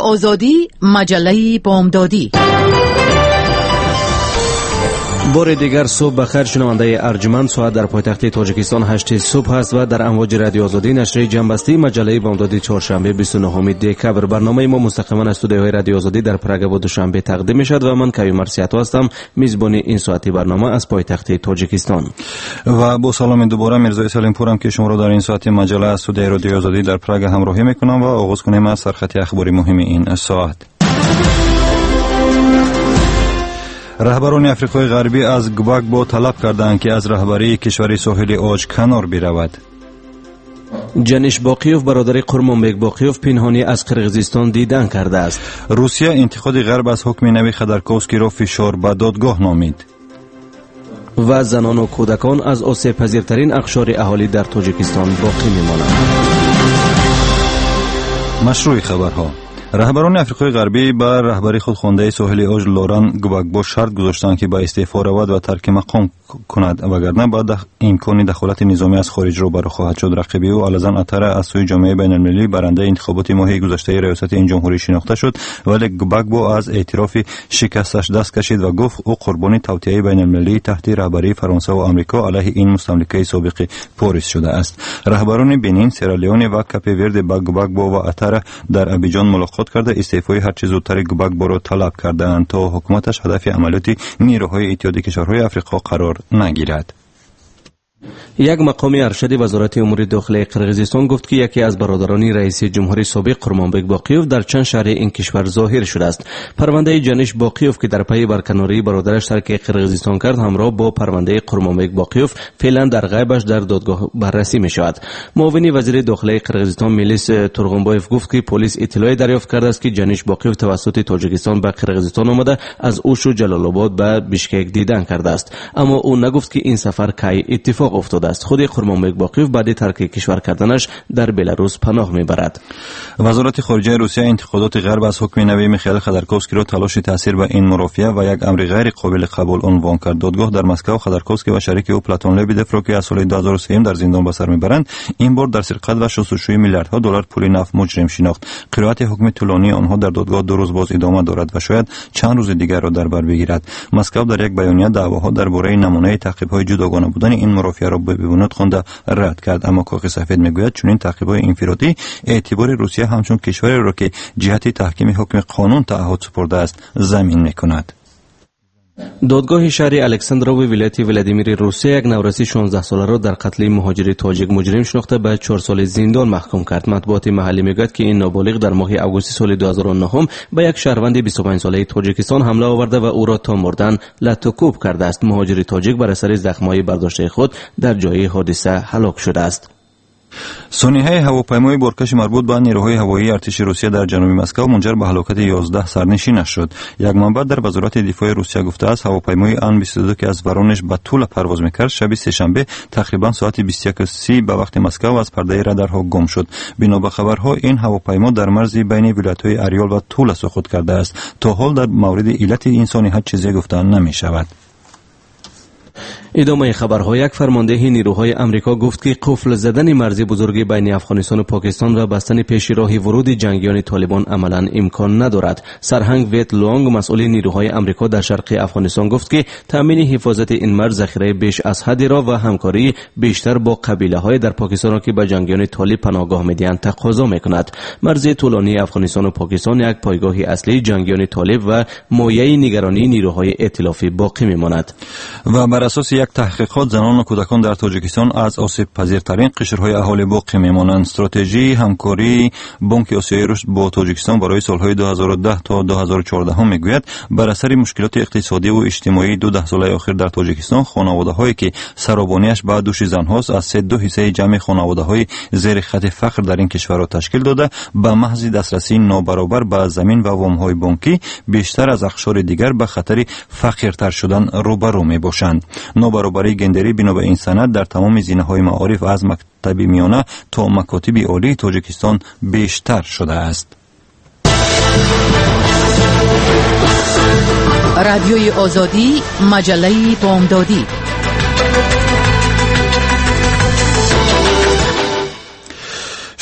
آزادی، مجله بامدادی. بار دیگر صبح بخیر شنونده ارجمند. ساعت در پایتخت تاجیکستان 8 صبح است و در امواج رادیو آزادی نشریه جنبسته مجله بامدادی چهارشنبه 29 دکبر. برنامه ما مستقیما از استودیوهای رادیو آزادی در پراگ و دوشنبه تقدیم میشد و من کوی مرسیاتو هستم، میزبان این ساعتی برنامه از پایتخت تاجیکستان. و با سلام دوباره میرزا سلیم پورم که شما را در این ساعت مجله از استودیوی رادیو آزادی در پراگ همراهی میکنم و آغاز کنیم از سرخط اخباری مهم این ساعت. رهبران افریقای غربی از گباگبو طلب کردند که از رهبری کشور ساحلی اوج کنار برود. جنیش باقیوف برادر قرمانبک باقیوف پنهانی از قرقیزستان دیدن کرده است. روسیه انتقاد غرب از حکم نوی خودرکوفسکی را فشار به دادگاه نامید. و زنان و کودکان از آسیب پذیرترین اقشار اهالی در تاجیکستان باقی میمانند. مشروع خبرها. رهبران افریقای غربی بر رهبری خود خوانده ساحلی اوج لوران گباگبو شرط گذاشتند که با استعفا رود و ترک مقام کند، وگرنه بعد امکان دخالت نظامی از خارج رو برآورده خواهد شد. رقیبی او آلازان اتر از سوی جامعه بین‌المللی برنده انتخابات ماه گذشته ریاست این جمهوری شناخته شد، ولی گباگبو از اعتراف شکستش دست کشید و گفت او قربانی توطئه بین‌المللی تحت رهبری فرانسه و آمریکا علیه این مستملکه سابق پاریس شده است. رهبران بنین، سیرالیون و کاپ ورده با گباگبو و اتر در ابیجان ملاقات کرده استعفای هر چه زودتر گباگبو را طلب کردند تا حکومتش هدف عملیات نیروهای اتحادیه کشورهای افریقا قرار نگیرد. یک مقام ارشد وزارت امور داخلی قرقیزستان گفت که یکی از برادران رئیس جمهوری سابق قرمانبک باقیوف در چند شهر این کشور ظاهر شده است. پرونده جنیش باقیوف که در پی برکناری برادرش ترک قرقیزستان کرد همراه با پرونده قرمانبک باقیوف فعلا در غیبش در دادگاه بررسی می شود. معاون وزیر داخلی قرقیزستان میلیس تورغنبایف گفت که پلیس اطلاعی دریافت کرده است که جنیش باقیوف توسط تاجیکستان به قرقیزستان آمده از اوش و جلال آباد به بیشکک دیدن کرده است، اما او نگفت که این سفر کی اتفاق افتاده است. خود قرمانبک باقیوف بعد ترک کشور کردنش در بلاروس پناه میبرد. وزارت خارجه روسیه انتقادات غرب از حکم نوی میخائیل خودرکوفسکی را تلاش تاثیر به این مرافعه و یک امر غیر قابل قبول عنوان کرد. دادگاه در مسکو خودرکوفسکی و شریک او پلاتون لبیدف را که از سال 2003 در زندان به سر میبرند این بار در سرقت و شستشوی میلیاردها دلار پول نفت مجرم شناخت. قرائت حکم طولانی آنها در دادگاه 2 روز باز ادامه دارد و شاید چند روز دیگر را در بر بگیرد. مسکو در یک بیانیه دعواها درباره نمونه تعقیب‌های جداگانه بودن این مرافعه را به بنیاد خونده رد کرد، اما کاخ سفید میگوید چنین تعقیب‌های انفرادی اعتبار روسیه همچون کشوری را که جهت تحکیم حکم قانون تعهد سپرده است ضمین میکند. دادگاه شهر الکساندروو ولایت ولادیمیر روسیه یک نورسی 16 ساله را در قتل مهاجر تاجیک مجرم شناخته به 4 سال زندان محکوم کرد. مطبوعات محلی میگوید که این نابالغ در ماه آگوست سال 2009 به یک شهروند 25 ساله تاجیکستان حمله آورده و او را تا مردن لط و کوب کرده است. مهاجر تاجیک بر اثر زخم‌های برداشته خود در جای حادثه هلاک شده است. سانحه هواپیمای بارکش مربوط به نیروهای هوایی ارتش روسیه در جنوب مسکو منجر به هلاکت 11 سرنشینش شد. یک منبع در وزارت دفاع روسیه گفته است هواپیمای ان-22 که از ورونژ به طول پرواز میکرد شب سه‌شنبه تقریبا ساعت 21:30 به وقت مسکو از پرده رادارها گم شد. بنا به خبرها این هواپیما در مرز بین ولایت‌های اریال و توله سقوط کرده است. تا حال در مورد علت این سانحه چیزی گفته نمی‌شود. ادامه خبرها. یک فرمانده نیروهای امریکا گفت که قفل زدن مرز بزرگی بین افغانستان و پاکستان و بستن پیش راه ورود جنگیان طالبان عملاً امکان ندارد. سرهنگ ویت لونگ مسئول نیروهای امریکا در شرق افغانستان گفت که تامین حفاظت این مرز ذخیره بیش از حد را و همکاری بیشتر با قبیله‌های در پاکستان که به جنگیان طالب پناهگاه می‌دهند تقاضا می‌کند. مرز طولانی افغانستان و پاکستان یک پایگاه اصلی جنگیان طالب و مایه نگرانی نیروهای ائتلافی باقی می‌ماند. و بر اساس یک تحقیقات زنان و کودکان در تاجیکستان از آسیب پذیرترین قشرهای اهالی باقی میمانند. استراتژی همکاری بانک آسیای رشد با تاجیکستان برای سالهای 2010 تا 2014 میگوید بر اثر مشکلات اقتصادی و اجتماعی 12 ساله اخیر در تاجیکستان خانواده‌هایی که سرابانیش به دوش زن‌هاست از 3 حصه جمع خانواده‌های زیر خط فقر در این کشور را تشکیل داده به محض دسترسی نابرابر به زمین و وام‌های بانکی بیشتر از اقشار دیگر به خطر فقیرتر شدن روبرو میباشند. نابرابری گندری بنا به این سند در تمام زینه‌های معارف از مکتب میانه تا مکاتب عالی تاجیکستان بیشتر شده است. رادیوی آزادی، مجله بامدادی.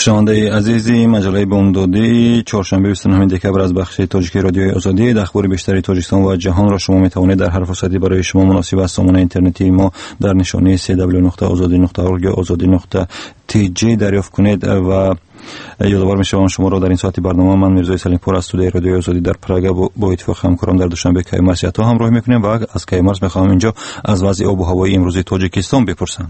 شنونده عزیزی مجله بامدادی چهارشنبه 29 دکبر از بخش تاجیکی رادیوی آزادی اخبار بیشتری تاجیکستان و جهان را شما میتوانید در هر فرصتی برای شما مناسب از سامانه اینترنتی ما در نشانی www.azadi.org یا azadi.tg دریافت کنید. و یادآور می‌شوم شما را در این ساعتی برنامه من میرزا سلیمپور از استودیوی رادیوی آزادی در پراگ با اتفاق همکارم در دوشنبه کیمرس تا همراه میکنیم و از کیمرس میخوام اینجا از وضع آب و هوای امروزی تاجیکستان بپرسم.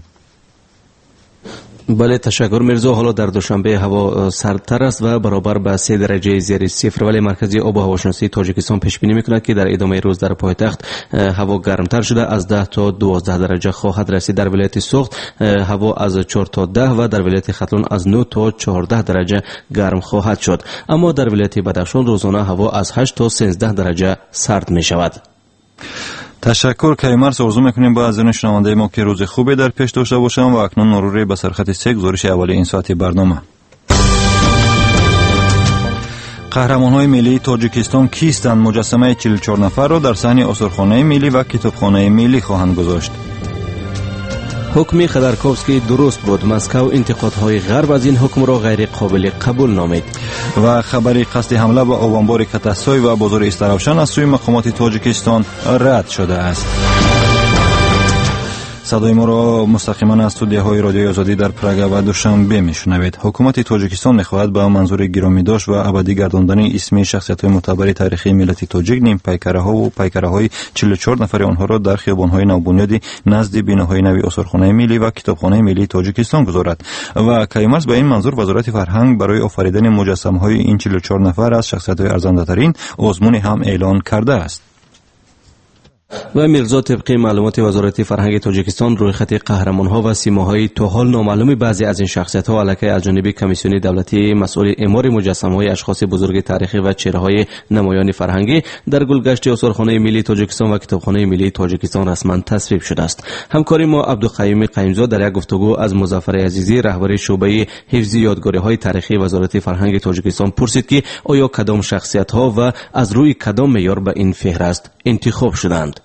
بله تشکر میرزا. حالا در دوشنبه هوا سردتر است و برابر به 3 درجه زیر صفر، ولی مرکزی آب و هواشناسی تاجیکستان پیش بینی میکند که در ادامه روز در پایتخت هوا گرمتر شده از 10 تا 12 درجه خواهد رسید. در ولایت سوخت هوا از 4 تا 10 و در ولایت ختلون از 9 تا 14 درجه گرم خواهد شد. اما در ولایت بدخشان روزانه هوا از 8 تا 13 درجه سرد می شود. تشکر کیمرس. آرزو میکنیم با از شنونده ما که روز خوبی در پیش داشته باشم و اکنون مروری به سرخط 3 گزارش اولی این ساعت برنامه. قهرمان‌های ملی تاجیکستان کیستند؟ مجسمه 44 نفر را در صحن آثارخانه ملی و کتابخانه ملی خواهند گذاشت. حکم خدرکوفسکی درست بود. مسکو انتقادهای غرب از این حکم را غیر قابل قبول نامید. و خبری قصد حمله به آبانبار کتاسای و بازار استراوشن از سوی مقامات تاجیکستان رد شده است. صدای ما را مستقیما از استودیوهای رادیوی آزادی در پراگ و دوشنبه میشنوید. حکومت تاجیکستان میخواهد به منظور گرامی داشت و ابدی گرداندن اسم شخصیت‌های معتبر تاریخی ملت تاجیک نیم پیکره‌ها و پیکره‌های 44 نفر آنها را در خیابان‌های نوبنیادی نزد بناهای نوی آثارخانه ملی و کتابخانه ملی تاجیکستان گذارد. و کیمرس به این منظور وزارت فرهنگ برای آفریدن مجسمه‌های این 44 نفر از شخصیت‌های ارزنده‌ترین آزمون هم اعلان کرده است. و میرزا طبق معلومات وزارت فرهنگ تاجیکستان رویخط قهرمان‌ها و سیماهای تا حال نامعلوم بعضی از این شخصیت‌ها علیه از جانب کمیسیون دولتی مسئول اعمار مجسمه‌های اشخاص بزرگ تاریخی و چهره‌های نمایان فرهنگی در گلگشت آثارخانه ملی تاجیکستان و کتابخانه ملی تاجیکستان رسما تصویب شده است. همکاری ما عبدالقیوم قیمزاد در یک گفتگو از مظفر عزیزی رهبر شعبه حفظ یادگاری‌های تاریخی وزارت فرهنگ تاجیکستان پرسید که آیا کدام شخصیت‌ها و از روی کدام معیار به این فهرست انتخاب شدند.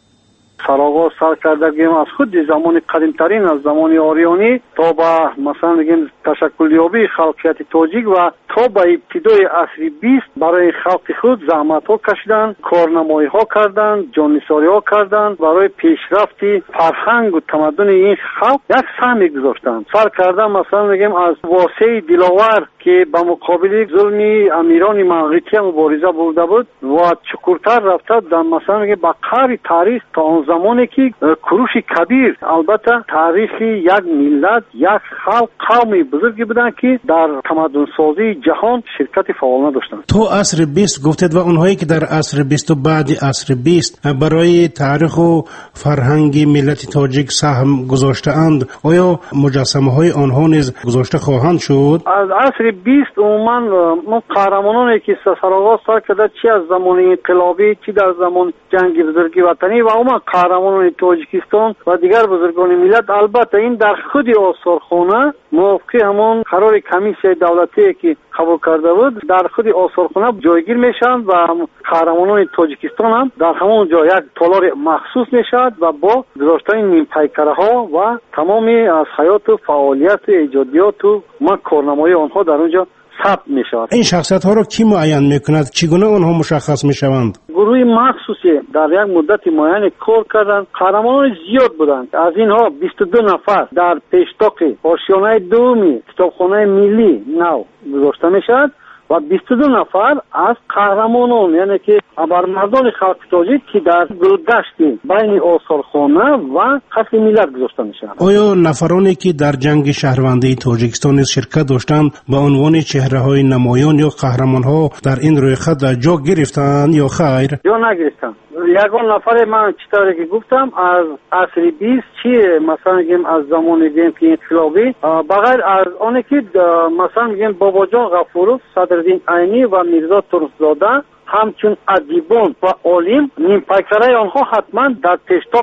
سرآغاز سر کردگیم از خود زمان قدیمترین از زمان آریانی تا به مثلا میگیم تشکلیابی خلقیت تاجیک و تا به ابتدای عصر 20 برای خلق خود زحمت ها کشیدن، کارنمایی ها کردن، جاننثاری ها کردن، برای پیشرفت فرهنگ و تمدن این خلق یک سهم گذاشتن. سر کردن مثلا میگیم از واسه دلاور که به مقابل ظلم امیران مغربی مبارزه برده بود و چکورتر رفته در مثلا میگه به قعر تاریخ تا آن زمانی که کروش کبیر البته تاریخ یک ملت یک خلق قومی بزرگی بودن که در تمدن سازی جهان شرکت فعال داشتن. تو عصر 20 گفتید و اونهایی که در عصر 20 و بعد عصر 20 برای تاریخ و فرهنگ ملت تاجیک سهم گذاشته اند، آیا مجسمه های آنها نیز گذاشته خواهند شد؟ از عصر 20 عموما ما قهرمانانی که سرآغاز سر کرده چی از زمان انقلابی چی در زمان جنگ بزرگی وطنی و عموما قهرمانان تاجیکستان و دیگر بزرگان ملت، البته این در خود آثارخانه موافق همون قرار کمیسیون دولتی که قبول کرده بود در خود آثارخانه جایگیر میشن و قهرمانان تاجیکستان هم در همون جا یک تالار مخصوص میشد و با گذاشتن نیم پیکره ها و تمامی از حیات و فعالیت و ایجادیات و کارنمایی آنها در اونجا ثبت می شود. این شخصیت ها را کی معین می کند؟ چگونه آنها مشخص می شوند؟ گروه مخصوصی در یک مدت معین کار کردند. قهرمانان زیاد بودند. از اینها 22 نفر در پیشتاق آشیانه دومی کتابخانه ملی نو گذاشته می شود و 22 نفر از قهرمانان یعنی که ابرمردان خلق تاجیک که در گلگشت بین آثارخانه و قصر ملت گذاشته میشن. آیا نفرانی که در جنگ شهروندی تاجیکستان شرکت داشتند به عنوان چهره‌های نمایان یا قهرمان‌ها در این رویخط جا گرفتند یا خیر؟ یا نگرفتند. یگان نفر من چطوری که گفتم از عصر 20 چیه مثلا میگیم از زمان دیگه که انقلابی بغیر از آنه که مثلا میگیم بابا جان غفورov صدرالدین عینی و میرزا ترکزاده همچون ادیبان و عالم نیم پیکره آنها حتما در پیشتاق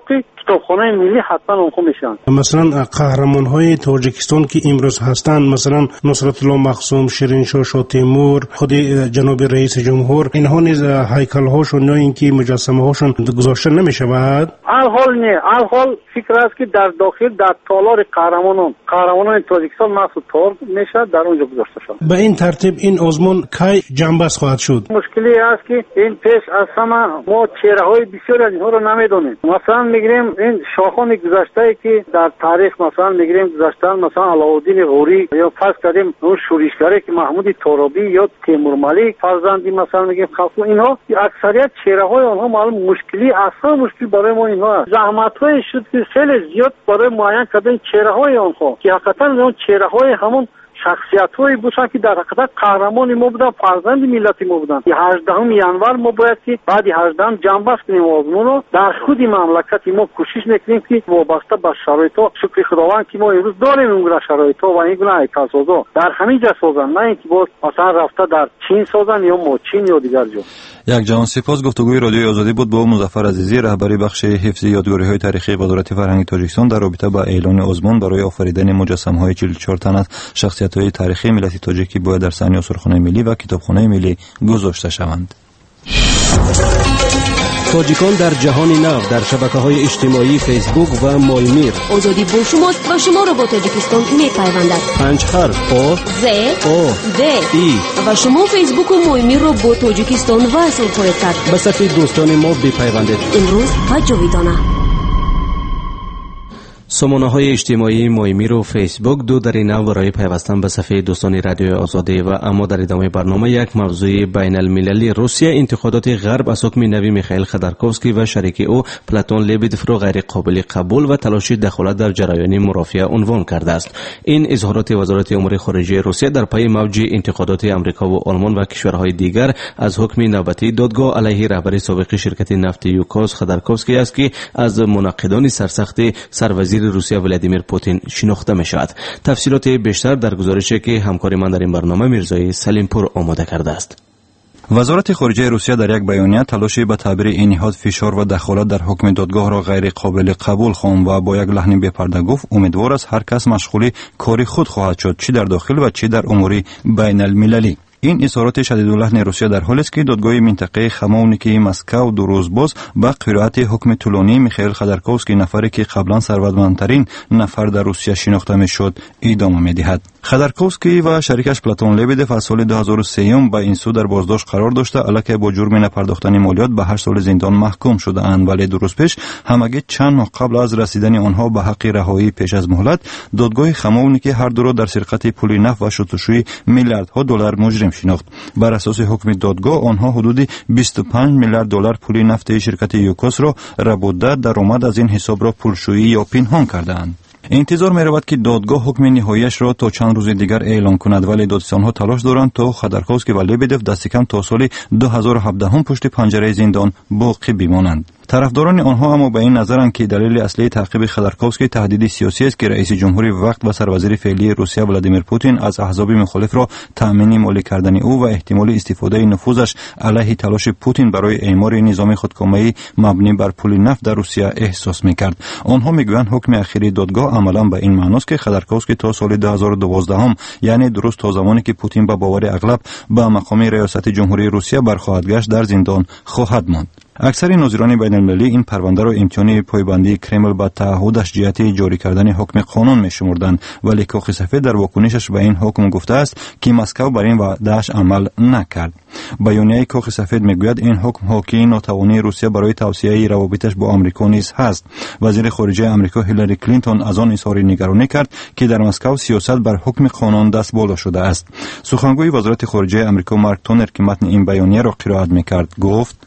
کتابخانه ملی حتما اونها میشن. مثلا قهرمان های تاجیکستان که امروز هستند، مثلا نصرت الله مخزوم، شیرین شاه تیمور، خود جناب رئیس جمهور، اینها نیز هیکل هاشون یا اینکه مجسمه هاشون گذاشته نمیشود. الحال فکر است که در داخل در تالار قهرمانان تاجیکستان محسوب تار میشه، در اونجا گذاشته شد. به این ترتیب این آزمون کی جنبش خواهد شد؟ مشکلی است که این پیش از همه ما چهره های بسیاری از اینها رو نمیدونیم. مثلا میگیریم این شاهان گذشته که در تاریخ مثلا میگیریم گذشتن، مثلا علاءالدین غوری یا فرض کردیم اون شورشگری که محمود ترابی یا تیمور ملیک فرزندی مثلا میگیم خلق، اینها اکثریت چهره های آنها معلوم مشکلی اصلا مشکل برای ما اینها است. زحمت های شد که خیلی زیاد برای معین کردن چهره های آنها که حقیقتا اون چهره های همون شخصیت‌هایی بودن که در حقیقت قهرمان ما بودن، فرزند ملت ما بودن. 18 ینور ما باید که بعد 18 جنبش کنیم آزمون رو در خود مملکت ما کوشش میکنیم که وابسته به شرایط‌ها، شکر خداوند که ما امروز داریم اون شرایط‌ها و این گونه هیکل‌سازا در همین جا سازن، نه اینکه باز مثلا رفته در چین سازن یا چین یا دیگر جا. یک جهان سپاس. گفتگوی رادیوی آزادی بود با مظفر عزیزی، رهبری بخش حفظ یادگاری‌های تاریخی وزارت فرهنگ تاجیکستان در رابطه با اعلان آزمون برای آفریدن مجسمه‌های 44 تن از شخصیت‌های تاریخی ملت تاجیک که باید در صحنه سرخانه ملی و کتابخانه ملی گذاشته شوند. تاجیکان در جهان نو در شبکه‌های اجتماعی فیسبوک و مایمیر. آزادی با شماست و شما را با تاجیکستان می‌پیوندد. 5 حرف آ ز او د ای و شما فیسبوک و مایمیر را با تاجیکستان وصل خواهید کرد. به صفحه دوستان ما بپیوندید. امروز و جاویدانه. سامانه‌های اجتماعی مایمیر و فیسبوک دو در این نوع برای پیوستن به صفحه دوستان رادیو آزادی و اما در ادامه برنامه یک موضوع بین المللی. روسیه انتقادات غرب از حکم نوی میخائیل خودرکوفسکی و شریک او پلاتون لبدف را غیر قابل قبول و تلاش دخالت در جریان مرافعه عنوان کرده است. این اظهارات وزارت امور خارجه روسیه در پی موج انتقادات آمریکا و آلمان و کشورهای دیگر از حکم نوبتی دادگاه علیه رهبر سابق شرکت نفت یوکوس خودرکوفسکی است که از مناقضان سرسخت سروزیر روسیه ولادیمیر پوتین شناخته می شود. تفصیلات بیشتر در گزارشی که همکار من در این برنامه میرزای سلیمپور آماده کرده است. وزارت خارجه روسیه در یک بیانیه تلاشی به تعبیر این نهاد فشار و دخالت در حکم دادگاه را غیر قابل قبول خواند و با یک لحن بی‌پرده گفت امیدوار است هر کس مشغول کار خود خواهد شد، چی در داخل و چی در امور بین المللی. این اظهارات شدیداللحن روسیه در حالی است که دادگاه منطقه خمونیکی مسکو دو روز باز با قرائت حکم طولانی میخائیل خودرکوفسکی، نفری که قبلا ثروتمندترین نفر در روسیه شناخته میشد، ادامه میدهد. خودرکوفسکی و شریکش پلاتون لبدف از سال 2003 با این سو در بازداشت قرار داشته الکی با جرم نپرداختن مالیات به 8 سال زندان محکوم شده اند، ولی 2 روز پیش همگی چند ماه قبل از رسیدن آنها به حق رهایی پیش از مهلت، دادگاه خمونیکی هر دو را در سرقت پول نفت و شستشوی میلیاردها دلار مجرم شناخت. بر اساس حکم دادگاه آنها حدود 25 میلیارد دلار پول نفت شرکت یوکوس را ربوده درآمد از این حساب را پولشویی یا پنهان کردند. انتظار می رود که دادگاه حکم نهاییش را تا چند روز دیگر اعلان کند، ولی دادستانها تلاش دارند تا خودرکوفسکی و لبدف دست کم تا سال 2017 هم پشت پنجره زندان باقی بمانند. طرفداران آنها اما به این نظرند که دلیل اصلی تعقیب خودرکوفسکی تهدید سیاسی است که رئیس جمهوری وقت و سروزیر فعلی روسیه ولادیمیر پوتین از احزاب مخالف را تأمین مالی کردن او و احتمال استفاده نفوذش علیه تلاش پوتین برای اعمار نظام خودکامه‌ای مبنی بر پول نفت در روسیه احساس می‌کرد. آنها میگویند حکم اخیری دادگاه عملاً به این معناست که خودرکوفسکی تا سال 2012 یعنی درست تا زمانی که پوتین به باور اغلب به مقام ریاست جمهوری روسیه برخواهد گشت در زندان خواهد ماند. اکثر ناظران بین المللی این پرونده را امتحان پایبندی کرمل به تعهدش جهت جاری کردن حکم قانون می‌شمردند، ولی کاخ سفید در واکنشش به این حکم گفته است که مسکو بر این وعده‌اش عمل نکرد. بیانیه کاخ سفید میگوید این حکم حاکی ناتوانی روسیه برای توسعه روابطش با آمریکا نیز هست. وزیر خارجه آمریکا هیلاری کلینتون از آن اظهار نگرانی کرد که در مسکو سیاست بر حکم قانون دست بالا شده است. سخنگوی وزارت خارجه آمریکا مارک تونر که متن این بیانیه را قرائت می‌کرد گفت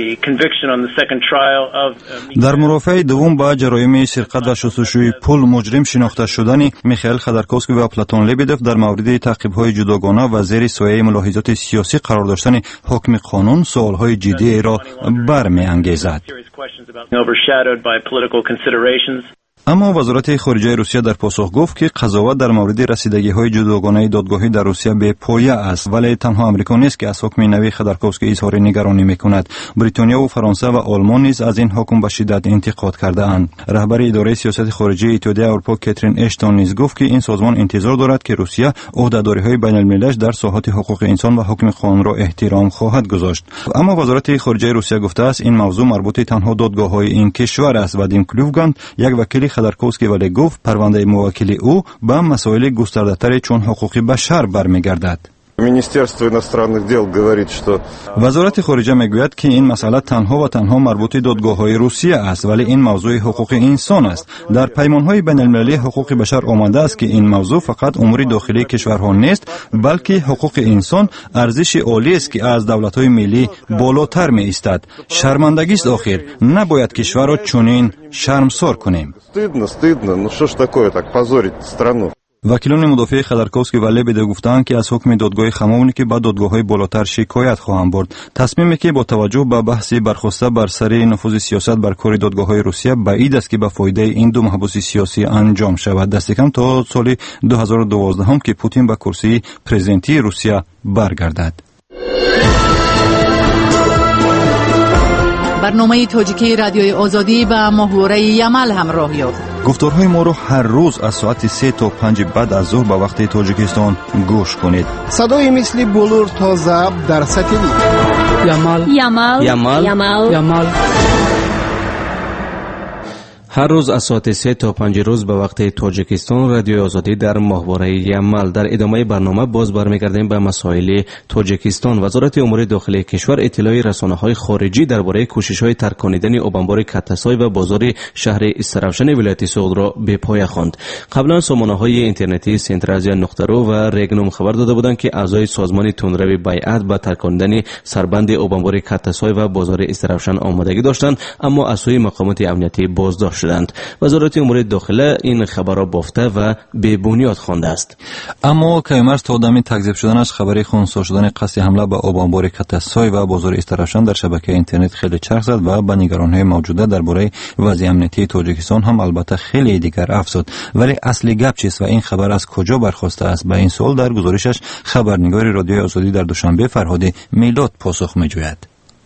در مرافعه دوم با جرایم سرقت و شستشوی پول مجرم شناخته شدن میخائیل خودرکوفسکی و پلاتون لبدف در مورد تعقیب‌های جداگانه و زیر سایه ملاحظات سیاسی قرار داشتن حکم قانون سوال‌های جدی را برمی‌انگیزد. اما وزارت خارجه روسیه در پاسخ گفت که قضاوت در مورد رسیدگی‌های جداگانه دادگاهی در روسیه بی پایه است، ولی تنها امریکا نیست که از حکم نوی خودرکوفسکی اظهار نگرانی می‌کند. بریتانیا و فرانسه و آلمان نیز از این حکم به شدت انتقاد کرده‌اند. رهبر اداره سیاست خارجی اتحادیه اروپا کاترین اشتون نیز گفت که این سازمان انتظار دارد که روسیه عهده‌داری‌های بین‌المللی‌اش در ساحت حقوق انسان و حکم قانون را احترام خواهد گذاشت. اما وزارت خارجه روسیه گفته است این موضوع مربوط تنها دادگاه‌های این کشور است. وادیم کلوفگان، یک وکیل خودرکوفسکی، ولی گفت پرونده موکلی او به مسائل گسترده‌تر چون حقوق بشر برمیگردد. وزارت خارجه میگوید که این مسئله تنها و تنها مربوط دادگاه‌های روسیه است، ولی این موضوع حقوق انسان است. در پیمان‌های بین‌المللی حقوق بشر آمده است که این موضوع فقط امور داخلی کشورها نیست، بلکه حقوق انسان ارزش عالی است که از دولت‌های ملی بالاتر می‌ایستد. شرمندگی است آخر، نباید کشور را چنین شرمسار کنیم. وکیلان مدافع خودرکوفسکی و لبده گفتند که از حکم دادگاه خماونی که به دادگاه‌های بالاتر شکایت خواهند برد. تصمیمی که با توجه به بحث برخواسته بر سر نفوذ سیاست بر کار دادگاه‌های روسیه بعید است که به فایده این دو محبوس سیاسی انجام شود. دست کم تا سال 2012 هم که پوتین به کرسی پرزیدنتی روسیه برگردد. برنامه تاجیکی رادیوی آزادی با محوره یمل همراه یافت. گفتارهای ما رو هر روز از ساعت 3 تا 5 بعد از ظهر به وقت تاجیکستان گوش کنید. صدای مثل بلور تا ضبط در ساتلیت. یمل. هر روز از ساعت 3 تا 5 روز به وقت تاجیکستان رادیوی آزادی در ماهواره یمل. در ادامه برنامه باز برمیگردیم به مسائل تاجیکستان. وزارت امور داخلی کشور اطلاع رسانه‌های خارجی درباره کوشش‌های ترکاندن آبانبار کتاسای و بازار شهر استرافشن ولایت سوغد را به پایه خواند. قبلا سامانه‌های اینترنتی سنترازیا نقطه‌رو و رگنوم خبر داده بودند که اعضای سازمان تندروی بیعت به ترکاندن سربند آبانبار کتاسای و بازار استرافشن آمادگی داشتند، اما از سوی مقامات امنیتی بازداشت شدند. وزارت امور داخله این خبر را بافته و به بنیاد خوانده است. اما کیمرز تا دم تکذیب شدنش خبری خونسا شدن قصد حمله به آبانبار کتاسای و بازار استرافشن در شبکه اینترنت خیلی چرخ زد و به نگرانی‌های موجوده درباره وضع امنیتی تاجیکستان هم البته خیلی دیگر افزود. ولی اصلی گپ چیست و این خبر از کجا برخواسته است؟ به این سوال در گزارشش خبرنگار رادیوی آزادی در دوشنبه فرهاد میلاد پاسخ می‌جوید.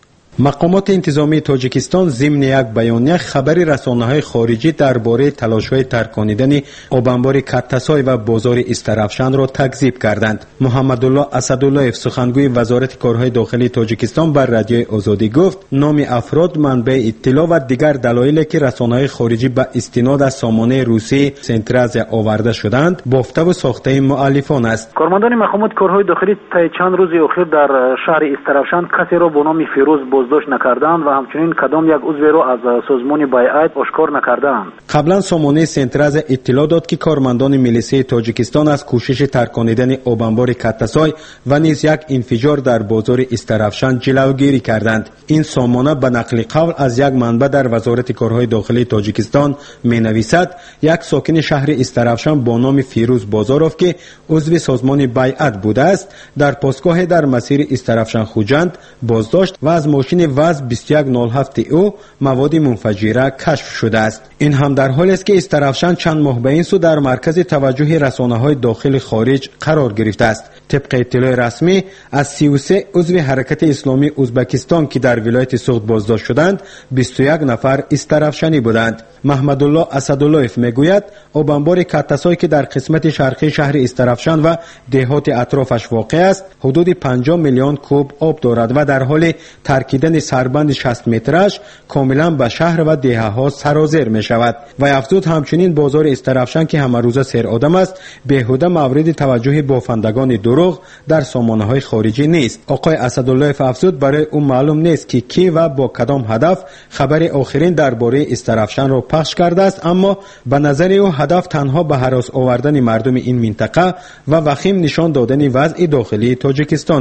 مقامات انتظامی تاجیکستان ضمن یک بیانیه خبری رسانه‌های خارجی درباره تلاش‌های ترکاندن آبانبار کتاسای و بازار استرافشن را تکذیب کردند. محمدالله اسدالله سخنگوی وزارت کارهای داخلی تاجیکستان بر رادیوی آزادی گفت نام افراد، منبع اطلاع و دیگر دلایلی که رسانه‌های خارجی به استناد از سامانه روسی سنترازیا آورده شدند بافته و ساخته مؤلفان است. کارمندان مقامات کارهای داخلی طی چند روز اخیر در شهر استرافشن کسی را با نام فیروز بازداشت نکردند و همچنین کدام یک عضو را از سازمان بیعت آشکار نکردند. قبلا سامانه سنترازیا اطلاع داد که کارمندان میلیسه تاجیکستان از کوشش ترکاندن آبانبار کتاسای و نیز یک انفجار در بازار استرافشن جلوگیری کردند. این سامانه به نقل قول از یک منبع در وزارت کارهای داخلی تاجیکستان می‌نویسد یک ساکن شهر استرافشن با نام فیروز بازاروف که عضو سازمان بیعت بوده است در پاسگاه در مسیر استرافشن خوجند بازداشت و از ماشین وز 2107 او مواد منفجره کشف شده است. این هم در حالی است که استرافشن چند ماه به این سو در مرکز توجه رسانه‌های داخل خارج قرار گرفته است. طبق اطلاع رسمی از 33 عضو حرکت اسلامی ازبکستان که در ولایت سوغد بازداشت شدند 21 نفر استرافشنی بودند. محمدالله اسدالله میگوید آبانبار کتاسای که در قسمت شرقی شهر استرافشن و دهات اطرافش واقع است حدود 50 میلیون کوب آب دارد و در حال ترکیدن سربند 60 مترش کاملا به شهر و دهه ها سرازیر می شود. و افزود همچنین بازار استرافشن که همه روزه سیر آدم است بیهوده مورد توجه بافندگان دروغ در سامانه های خارجی نیست. آقای اسدالله افزود برای اون معلوم نیست که کی و با کدام هدف خبر آخرین درباره استرافشن را پخش کرده است، اما به نظر او هدف تنها به هراس آوردن مردم این منطقه و وخیم نشان دادن وضع داخلی تاجیکستان است.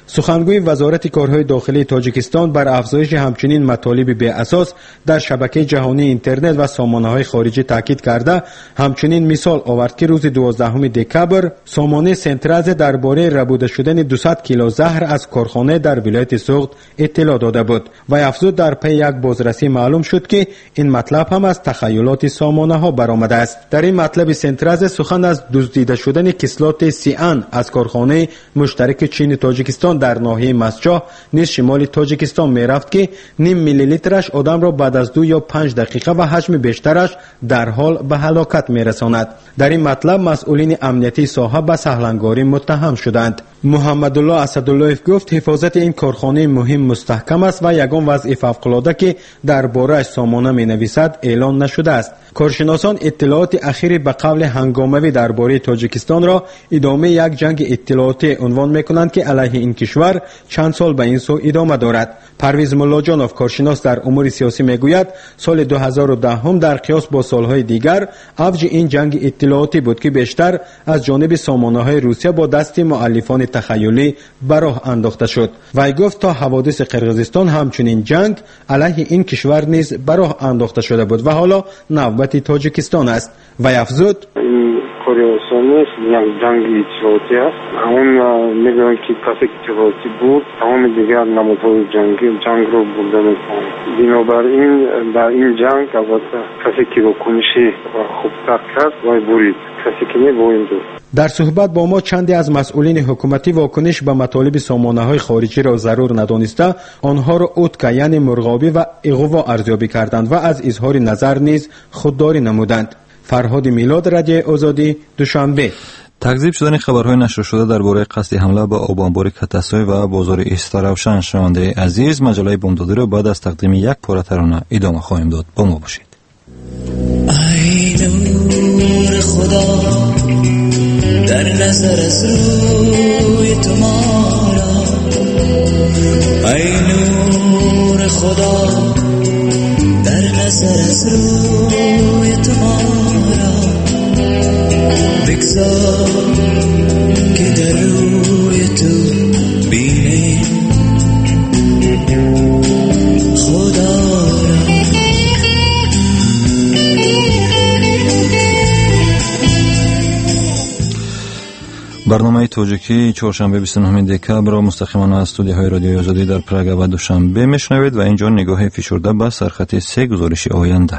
سخنگوی وزارت کارهای داخلی تاجیکستان بر افزایش همچنین مطالب بی اساس در شبکه جهانی اینترنت و سامانه‌های خارجی تاکید کرده، همچنین مثال آورد که روز 12 دکبر سامانه سنتراز درباره ربوده شدن 200 کیلو زهر از کارخانه در ولایت سوغد اطلاع داده بود و افزود در پی یک بازرسی معلوم شد که این مطلب هم از تخیلات سامانه‌ها برآمده است. در این مطلب سنتراز سخن از دزدیده شدن کسلات سیان از کارخانه مشترک چین تاجیکستان در ناحیه مسجح نیز شمال تاجیکستان میرفت که نیم میلی لیترش آدم را بعد از 2 یا 5 دقیقه و حجم بیشترش در حال به هلاکت میرساند. در این مطلب مسئولین امنیتی ساحه به سهلنگاری متهم شدند. محمد الله اسدالله گفت حفاظت این کارخانه مهم مستحکم است و یگان وضع فوق‌العاده که درباره‌اش سامانه می‌نویسد اعلان نشده است. کارشناسان اطلاعات اخیری به قول هنگامه‌ای درباره تاجیکستان را ادامه یک جنگ اطلاعاتی عنوان می‌کنند که علیه این کشور چند سال به این سو ادامه دارد. پرویز ملاجانوف کارشناس در امور سیاسی میگوید سال 2010 در قیاس با سالهای دیگر اوج این جنگ اطلاعاتی بود که بیشتر از جانب سامانه‌های روسیه با دست مؤلفان تخیلی به راه انداخته شد. وی گفت تا حوادث قرقیزستان همچنین جنگ علیه این کشور نیز به راه انداخته شده بود و حالا نوبت تاجیکستان است. وی افزود نیست، یک جنگ اطلاعاتی است. همون میگویند که کسی که اطلاعاتی بود تمام دیگر نمودهای جنگ رو برده میکنند. بنابراین در این جنگ البته کسی که واکنشی خوبتر کرد و برید، کسی که نباید. در صحبت با ما چندی از مسئولین حکومتی واکنش به مطالب سامانه‌های خارجی را ضرور ندانسته آنها را اوتکا یعنی مرغابی و اغوا ارزیابی کردند و از اظهار نظر نیز خودداری نمودند. فرهاد میلاد، رادیو آزادی، دوشنبه. تکذیب شدن خبرهای نشر شده درباره قصد حمله به آبانبار کتسای و بازار استراوشن. شنونده عزیز، مجله بامدادی را بعد از تقدیم یک پاره ترانه ادامه خواهیم داد. با ما باشید. ای نور خدا در نظر از روی تو ما را، ای نور خدا در نظر از روی تو ما را، بگذار که در روی تو بینیم خدا را. برنامه تاجیکی چهارشنبه 29 دکبر را مستقیما از استودیوهای رادیوی آزادی در پراگ و دوشنبه میشنوید و اینجا نگاه فشرده به سرخط 3 گزارش آینده.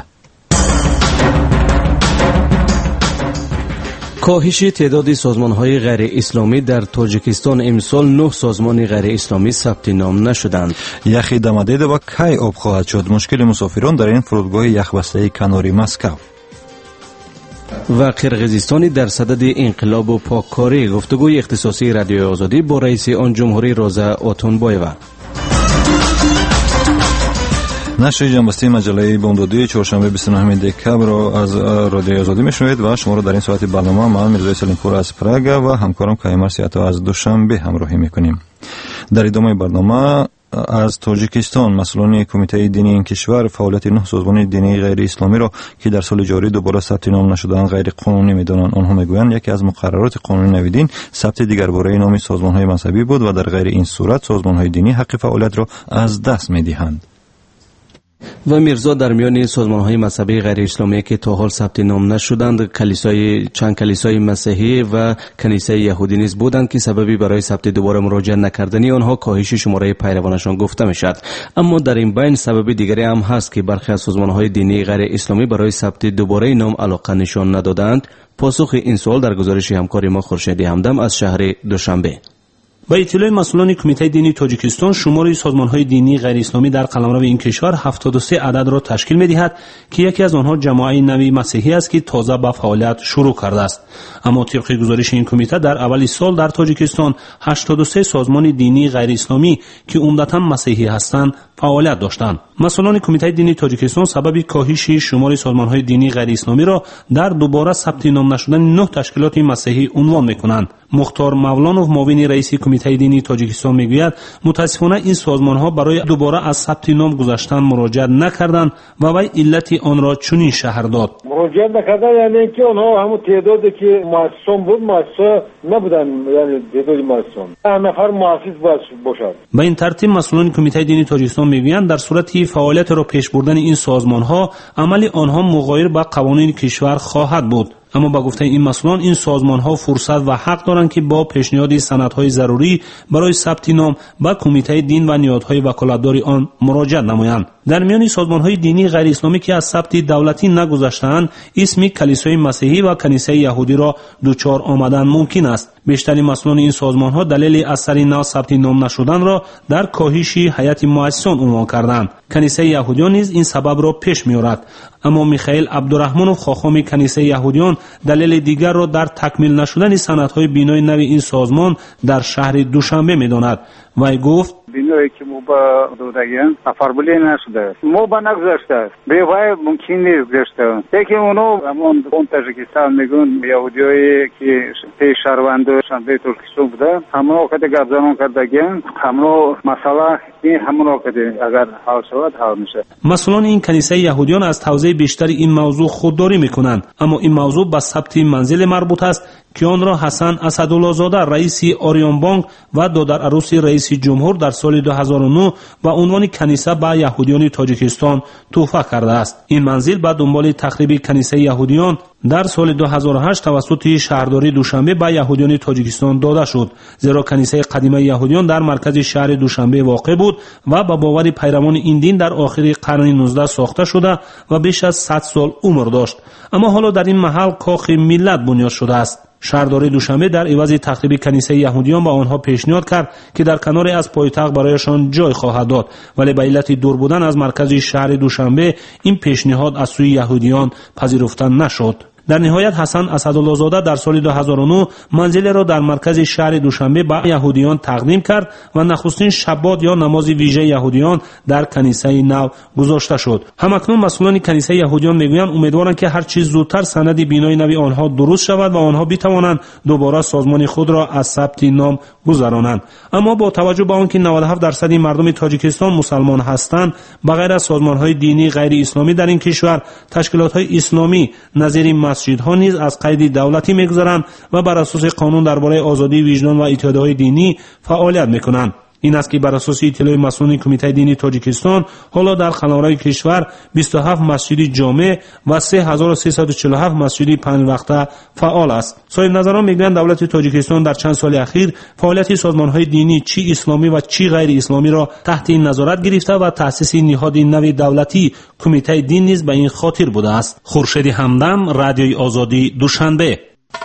کاهش تعداد سازمان‌های غیر اسلامی در تاجیکستان امسال 9 سازمان غیر اسلامی ثبت نام نشدند. یخ دمدید و کی آب خواهد شد؟ مشکل مسافران در این فرودگاه یخبسته کناری مسکو. و قرقیزستان در صدد انقلاب و پاککاری. گفتگوی اختصاصی رادیو آزادی با رئیس آن جمهوری روزا آتونبایووا. نشر جنبسته مجله بامدادی چهارشنبه 29 دکبر را از رادیو آزادی میشنوید و شما را در این ساعت برنامه من میرزا سلیمپور از پراگ و همکارم کایمر سیاتا از دوشنبه همراهی میکنیم. در ادامه برنامه از تاجیکستان مسئولان کمیته دینی این کشور فعالیت 9 سازمان دینی غیر اسلامی را که در سال جاری دوباره ثبت نام نشده‌اند غیر قانونی می‌دانند. آنها میگویند یکی از مقررات قانون نویدین ثبت دیگرباره نام سازمان‌های مذهبی بود و در غیر این صورت سازمان‌های دینی حق فعالیت را از دست می‌دهند. و میرزا در میان سازمان‌های مذهبی غیر اسلامی که تا حال ثبت نام نشدند چند کلیسای مسیحی و کنیسه یهودی نیز بودند که سببی برای ثبت دوباره مراجعه نکردنی آنها کاهش شماره پیروانشان گفته میشد. اما در این بین سبب دیگری هم هست که برخی از سازمان‌های دینی غیر اسلامی برای ثبت دوباره نام علاقه نشان ندادند. پاسخ این سوال در گزارش همکار ما خورشید همدم از شهر دوشنبه. با اطلاع مسئولان کمیته دینی تاجیکستان شمار سازمان‌های دینی غیر اسلامی در قلمرو این کشور 73 عدد را تشکیل می‌دهد که یکی از آنها جماعت نوی مسیحی است که تازه به فعالیت شروع کرده است. اما طبق گزارش این کمیته در اول سال در تاجیکستان 83 سازمان دینی غیر اسلامی که عمدتاً مسیحی هستند فعالیت داشتند. مسئولان کمیته دینی تاجیکستان سبب کاهش شمار سازمان‌های دینی غیر اسلامی را در دوباره ثبت نام نشدن 9 تشکیلات مسیحی عنوان می‌کنند. مختار مولانوف معاون رئیس کمیته کمیته دینی تاجیکستان میگوید متاسفانه این سازمان ها برای دوباره از ثبت نام گذاشتن مراجعه نکردند و وی علت آن را چنین شرح داد. مراجعه نکردن یعنی اینکه آنها همون تعدادی که مؤسسان بود مؤسسه نبودن، یعنی تعداد مؤسسان هر نفر مؤسس باشد. به این ترتیب مسئولان کمیته دینی تاجیکستان میگویند در صورتی فعالیت را پیش بردن این سازمان ها عمل آنها مغایر با قوانین کشور خواهد بود. اما با گفته این مسئولان این سازمان ها فرصت و حق دارند که با پیشنهاد سندهای ضروری برای ثبت نام به کمیته دین و نهادهای وکالتدار آن مراجعه نمایند. در میان سازمان های دینی غیر اسلامی که از ثبت دولتی نگذاشتند اسم کلیسای مسیحی و کنیسه یهودی را دوچار آمدن ممکن است. بیشتر مسئولان این سازمان ها دلیل اثر نو ثبت نام نشدن را در کاهش هیئت مؤسسان عنوان کردند. کنیسه یهودیان نیز این سبب را پیش می‌آورد، اما میخائیل عبدالرحمن خاخام کنیسه یهودیان دلیل دیگر را در تکمیل نشدن سندهای بینای نو این سازمان در شهر دوشنبه می‌داند. وی گفت بینایی که ما با دادگیان افربولی نشده است، ما با نگذاشته است، به وای ممکن نیست گذاشته. یکی اونو همون اون تاجیکستان میگن یهودیایی که پیش شهروند شنبه ترکستان بوده همون وقت گفتمان کردگیان همون مسئله این همون وقت اگر حل شود حل میشه. مسئولان این کنیسه یهودیان از توضیح بیشتر این موضوع خودداری میکنند، اما این موضوع به ثبت منزل مربوط است که آن را حسن اسدالله زاده رئیس آریان بانک و دادر عروس رئیس جمهور در سال 2009 با عنوان کنیسه به یهودیان تاجیکستان تحفه کرده است. این منزل به دنبال تخریب کنیسه یهودیان در سال 2008 توسط شهرداری دوشنبه به یهودیان تاجیکستان داده شد، زیرا کنیسه قدیمی یهودیان در مرکز شهر دوشنبه واقع بود و با باور پیروان این دین در آخر قرن 19 ساخته شده و بیش از 100 سال عمر داشت. اما حالا در این محل کاخ ملت بنیاد شده است. شهرداری دوشنبه در عوض تخریب کنیسه یهودیان با آنها پیشنهاد کرد که در کنار از پایتخت برایشان جای خواهد داد، ولی به علت دور بودن از مرکز شهر دوشنبه این پیشنهاد از سوی یهودیان پذیرفته نشد. در نهایت حسن اسدالله زاده در سال 2009 منزل را در مرکز شهر دوشنبه به یهودیان تقدیم کرد و نخستین شبات یا نماز ویژه یهودیان در کنیسه نو گذاشته شد. همکنون مسئولان کنیسه یهودیان میگویند امیدوارند که هر چیز زودتر سند بینای نو آنها درست شود و آنها بتوانند دوباره سازمان خود را از ثبت نام گذرانند. اما با توجه به آنکه 97% مردم تاجیکستان مسلمان هستند، بغیر از سازمان‌های دینی غیر اسلامی در این کشور، تشکیلات‌های اسلامی نظیر مسجدها نیز از قید دولتی می‌گذرند و بر اساس قانون درباره آزادی وجدان و اتحادهای دینی فعالیت می‌کنند. این است که بر اساس اطلاع مسئولان کمیته دینی تاجیکستان حالا در قلمرو کشور 27 مسجد جامع و 3347 مسجد 5 وقته فعال است. صاحب نظران میگویند دولت تاجیکستان در چند سال اخیر فعالیت سازمان‌های دینی چی اسلامی و چی غیر اسلامی را تحت نظارت گرفته و تأسیس نهاد نو دولتی کمیته دین نیز به این خاطر بوده است. خورشید همدم، رادیوی آزادی، دوشنبه.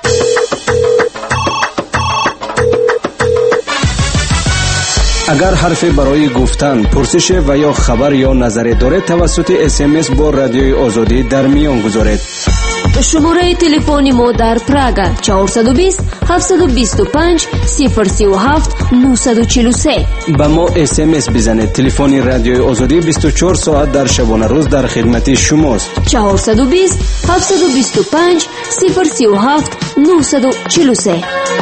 اگر حرفی برای گفتن، پرسش و یا خبر یا نظری دارید توسط SMS با رادیوی آزادی در میان گذارید. شماره تلفن ما در پراگ 420 725 037 943. با ما SMS بزنید. تلفن رادیوی آزادی 24 ساعت در شبانه روز در خدمت شماست. 420 725 037 943.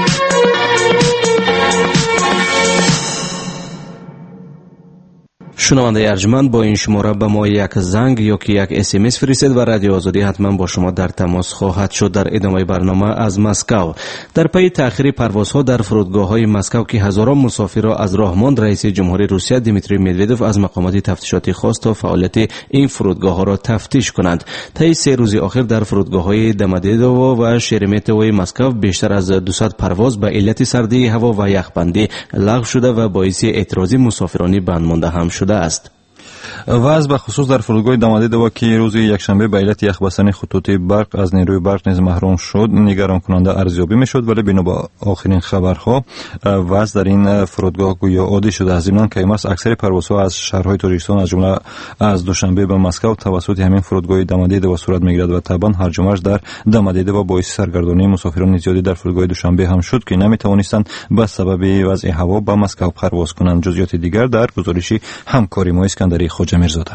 شنونده ارجمند، با این شماره به ما یک زنگ یا که یک SMS فرستید و رادیو آزادی حتما با شما در تماس خواهد شد. در ادامه برنامه از مسکو، در پی تأخیر پروازها در فرودگاه‌های مسکو که هزاران مسافر را از راه ماند، رئیس جمهوری روسیه دیمیتری مدودوف از مقامات تفتیشاتی خواست تا فعالیت این فرودگاه‌ها را تفتیش کنند. طی 3 روز اخیر در فرودگاه‌های دمدیدوو و شرمتووی مسکو بیشتر از 200 پرواز به علت سردی هوا و یخبندی لغو شده و باعث اعتراض مسافران بند مانده هم شده است. وضع به خصوص در فرودگاه دمدیدوو که روز یکشنبه به علت یخبستن خطوط برق از نیروی برق نیز محروم شد نگران کننده ارزیابی میشد، ولی بنا به آخرین خبرها وضع در این فرودگاه گویا عادی شده است. ضمن کیماس اکثر پروازها از شهرهای تاجیکستان از جمله از دوشنبه به مسکو توسط همین فرودگاه دمدیدوو صورت میگیرد و طبعا هرج و مرج در دمدیدوو باعث سرگردانی مسافران زیادی در فرودگاه دوشنبه هم شد که نمیتوانستند به سبب وضع هوا به مسکو پرواز کنند. جزئیات دیگر در گزارش همکاری ما اسکندری خوجا میرزاده.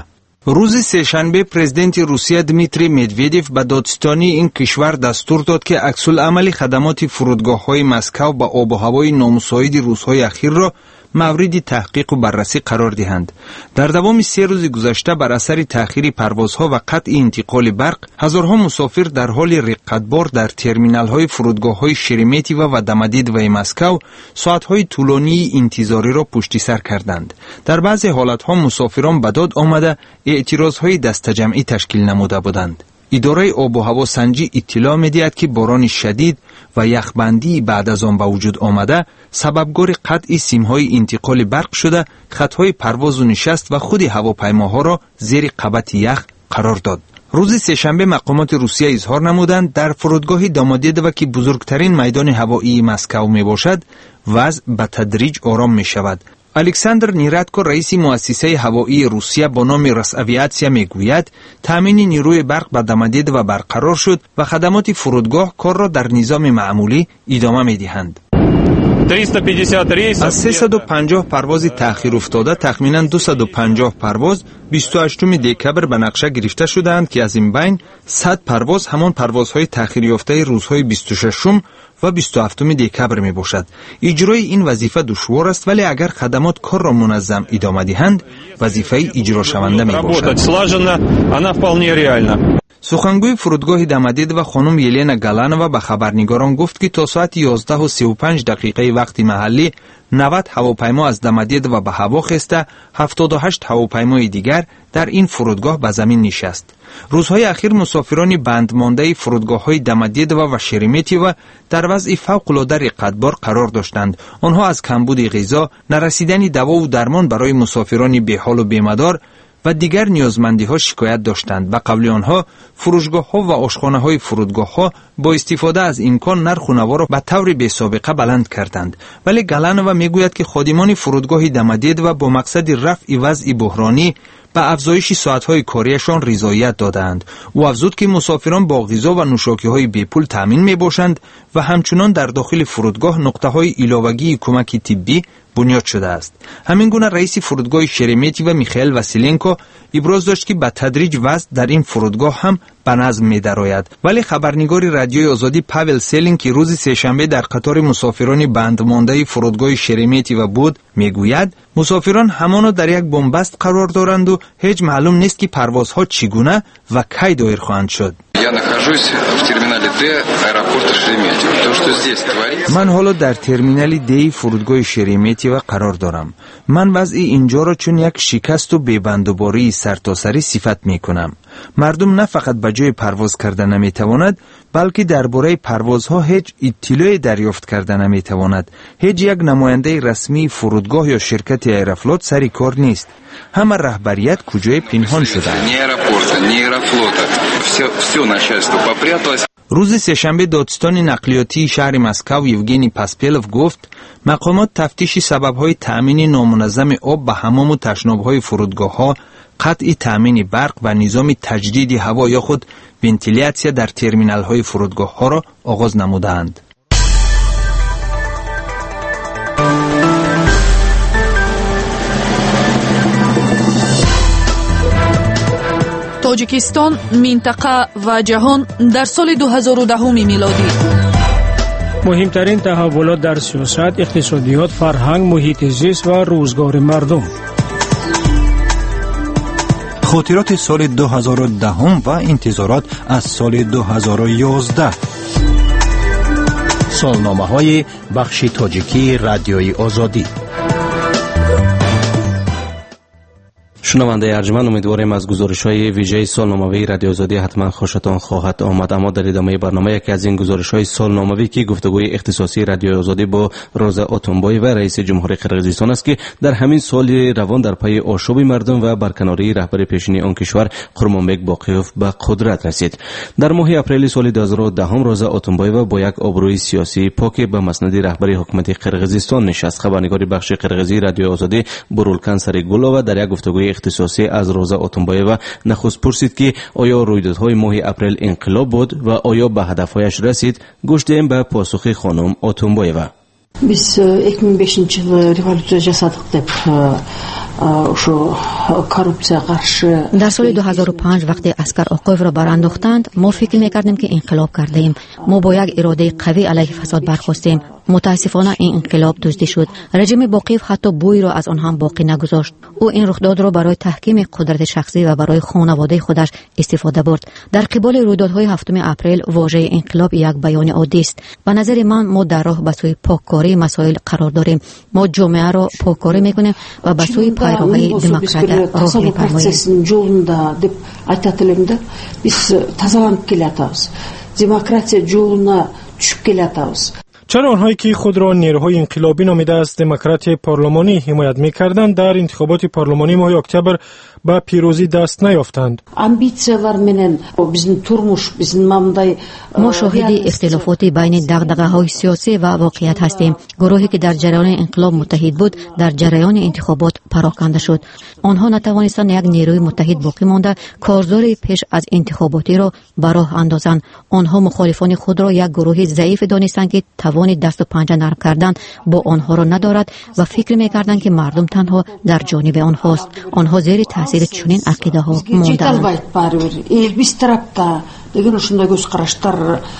روز سه‌شنبه پرزیدنت روسیه دمیتری مدودیف به دادستانی این کشور دستور داد که عکس‌العمل خدمات فرودگاه‌های مسکو با آب و هوای نامساعد روزهای اخیر را مورد تحقیق و بررسی قرار دهند. در دوام 3 روز گذشته بر اثر تأخیر پروازها و قطع انتقال برق، هزارها مسافر در حال رقتبار در ترمینال‌های فرودگاه‌های شرمتیو و دمدیدو و مسکو ساعت‌های طولانی انتظاری را پشت سر کردند. در بعضی حالت‌ها مسافران به داد آمده اعتراض‌های دسته‌جمعی تشکیل نموده بودند. اداره آب و هوا سنجی اطلاع می‌دهد که باران شدید و یخبندی بعد از آن به وجود آمده سببگار قطع سیم‌های انتقال برق شده، خط‌های پرواز و نشست و خود هواپیماها را زیر قبط یخ قرار داد. روز سه‌شنبه مقامات روسیه اظهار نمودند در فرودگاه دامادیدوو که بزرگترین میدان هوایی مسکو میباشد، وضع به تدریج آرام میشود. الکساندر نیراتکو رئیس مؤسسه هوایی روسیه با نام رس‌اویاتسیا میگوید تامین نیروی برق به دامادیدوو برقرار شد و خدمات فرودگاه کار را در نظام معمولی ادامه میدهند. از 350 پرواز تأخیر افتاده تخمینا 250 پرواز 28 دکبر به نقشه گرفته شدند که از این بین 100 پرواز همان پروازهای تأخیر یافته روزهای 26 و 27 دکبر می باشد. اجرای این وظیفه دشوار است، ولی اگر خدمات کار را منظم ادامه دهند وظیفه اجرا شونده می باشد. سخنگوی فرودگاه دامادیدوو خانم یلینا گالانова به خبرنگاران گفت که تا ساعت 11:35 وقت محلی 90 هواپیما از دامادیدوو به هوا خسته، 78 هواپیمای دیگر در این فرودگاه به زمین نشست. روزهای اخیر مسافران بندمانده فرودگاه‌های دامادیدوو و شرمتیو در وضع فوق‌العاده رقتبار قرار داشتند. آنها از کمبود غذا، نرسیدن دوا و درمان برای مسافران بی‌حال و بی‌مدار و دیگر نیازمندی‌ها شکایت داشتند. به قول آنها فروشگاه‌ها و آشخانه‌های فرودگاه‌ها با استفاده از امکان نرخ و نوا را به طور بی‌سابقه بلند کردند. ولی گالانова میگوید که خادمان فرودگاه دامادیدوو با مقصد رفع وضع بحرانی به افزایش ساعت‌های کاریشان رضایت دادند. او افزود که مسافران با غذا و نوشاکی‌های بی‌پول تامین می‌باشند و همچنان در داخل فرودگاه نقطه‌های علاوگی کمک طبی بنیاد شده است. همین گونه رئیس فرودگاه شرمتیو میخائیل واسیلنکو ابراز داشت که به تدریج وضع در این فرودگاه هم به نظم می‌دراید. ولی خبرنگار رادیوی آزادی پاول سلین که روز سه‌شنبه در قطار مسافران بندمانده فرودگاه شرمتیو بود میگوید مسافران همانا در یک بنبست قرار دارند و هیچ معلوم نیست که پروازها چگونه و کی دایر خواهند شد. من حالا در ترمینال دی فرودگاه شرمتیو قرار دارم. من وضع اینجا را چون یک شکست و بی‌بندوباری سرتاسری صفت می کنم. مردم نه فقط به جای پرواز کردن نمی تواند، بلکه درباره پروازها هیچ اطلاعی دریافت کردن نمی تواند. هیچ یک نماینده رسمی فرودگاه یا شرکت ایرافلوت سر کار نیست. همه رهبریت کجای پنهان شده. روز سه‌شنبه دادستان نقلیاتی شهر مسکو یوگنی پاسپلوف گفت مقامات تفتیش سبب‌های تأمین نامنظم آب به حمام و تشناب‌های فرودگاه‌ها، قطع تأمین برق و نظام تجدید هوا یا خود ونتیلیاتسیا در ترمینال‌های فرودگاه‌ها را آغاز نمودند. тоҷикистон минтақа ва ҷаҳон дар соли 2010 милодӣ. муҳимтарин таҳаввулот дар сиёсат, иқтисодиёт, фарҳанг, муҳити зист ва рӯзгори мардум. خاطرات سال 2010 و انتظارات از سال 2011. سالنامه‌های بخش تاجیکی رادیوی آزادی. شنونده ارجمند، امیدواریم از گزارش‌های ویژه سالنامه‌ای رادیو آزادی حتما خوشتان خواهد آمد. اما در ادامه برنامه یکی از این گزارش‌های سالنامه‌ای که گفتگوی اختصاصی رادیو آزادی با روزا اتونبایووا رئیس جمهوری قرقیزستان است که در همین سال روان در پی آشوب مردم و برکناری رهبر پیشین آن کشور قرمانبک باقیوف به قدرت رسید. در ماه اپریل سال 2010 روزا اتونبایووا با یک آبروی سیاسی پاک به مسند رهبر حکومت قرقیزستان نشست. خبرنگار بخش قرقیزی رادیو آزادی بورولکان سریگولووا در یک گفتگوی اختصاصی از روزا اتونبایووا نخست پرسید که آیا رویدادهای ماه اپریل انقلاب بود و آیا به هدفهایش رسید. گوش دهیم به پاسخ خانم اتونبایووا. Biz 2005 yılı revolüsiya jasadıq deb در سال 2005 وقتی اسکر اوقاف را برانداختند ما فکر میکردیم که انقلاب کرده ایم. ما با یک اراده قوی علیه فساد برخاستیم. متاسفانه این انقلاب دزدی شد. رژیم باقیف حتی بوی را از آن هم باقی نگذاشت. او این رخداد را برای تحکیم قدرت شخصی و برای خانواده خودش استفاده برد. در قبال رویدادهای 7 اپریل واژه انقلاب یک بیان عادی است. به نظر من ما در راه به سوی پاککاری مسائل قرار داریم. ما جامعه را پاککاری میکنیم و به سوی پیروی دموکراسی راه می‌پروریم. жолунда деп айтат элем да, биз тазаланып келатабыз. Демократия жолуна түшүп келатабыз. چرا آنهایی که خود را نیروهای انقلابی نامیده از دموکراسی پارلمانی حمایت می‌کردند در انتخابات پارلمانی ماه اکتبر به پیروزی دست نیافتند؟ Амбициялар менен биздин турмуш, биздин мамдай ما شاهد اختلافات بین دغدغه‌های سیاسی و واقعیت هستیم. گروهی که در جریان انقلاب متحد بود در جریان انتخابات پراکنده شد. آنها نتوانستند یک نیروی متحد باقی مانده کارزار پیش از انتخاباتی را به راه اندازند. آنها مخالفان خود را یک گروه ضعیف دانستند که توان دست و پنجه نرم کردن با آنها را ندارد و فکر می‌کردند که مردم تنها در جانب آنهاست. آنها زیر تاثیر چنین عقیده‌ها ماندند. Элбиз тарапта деген ушундай көз караштар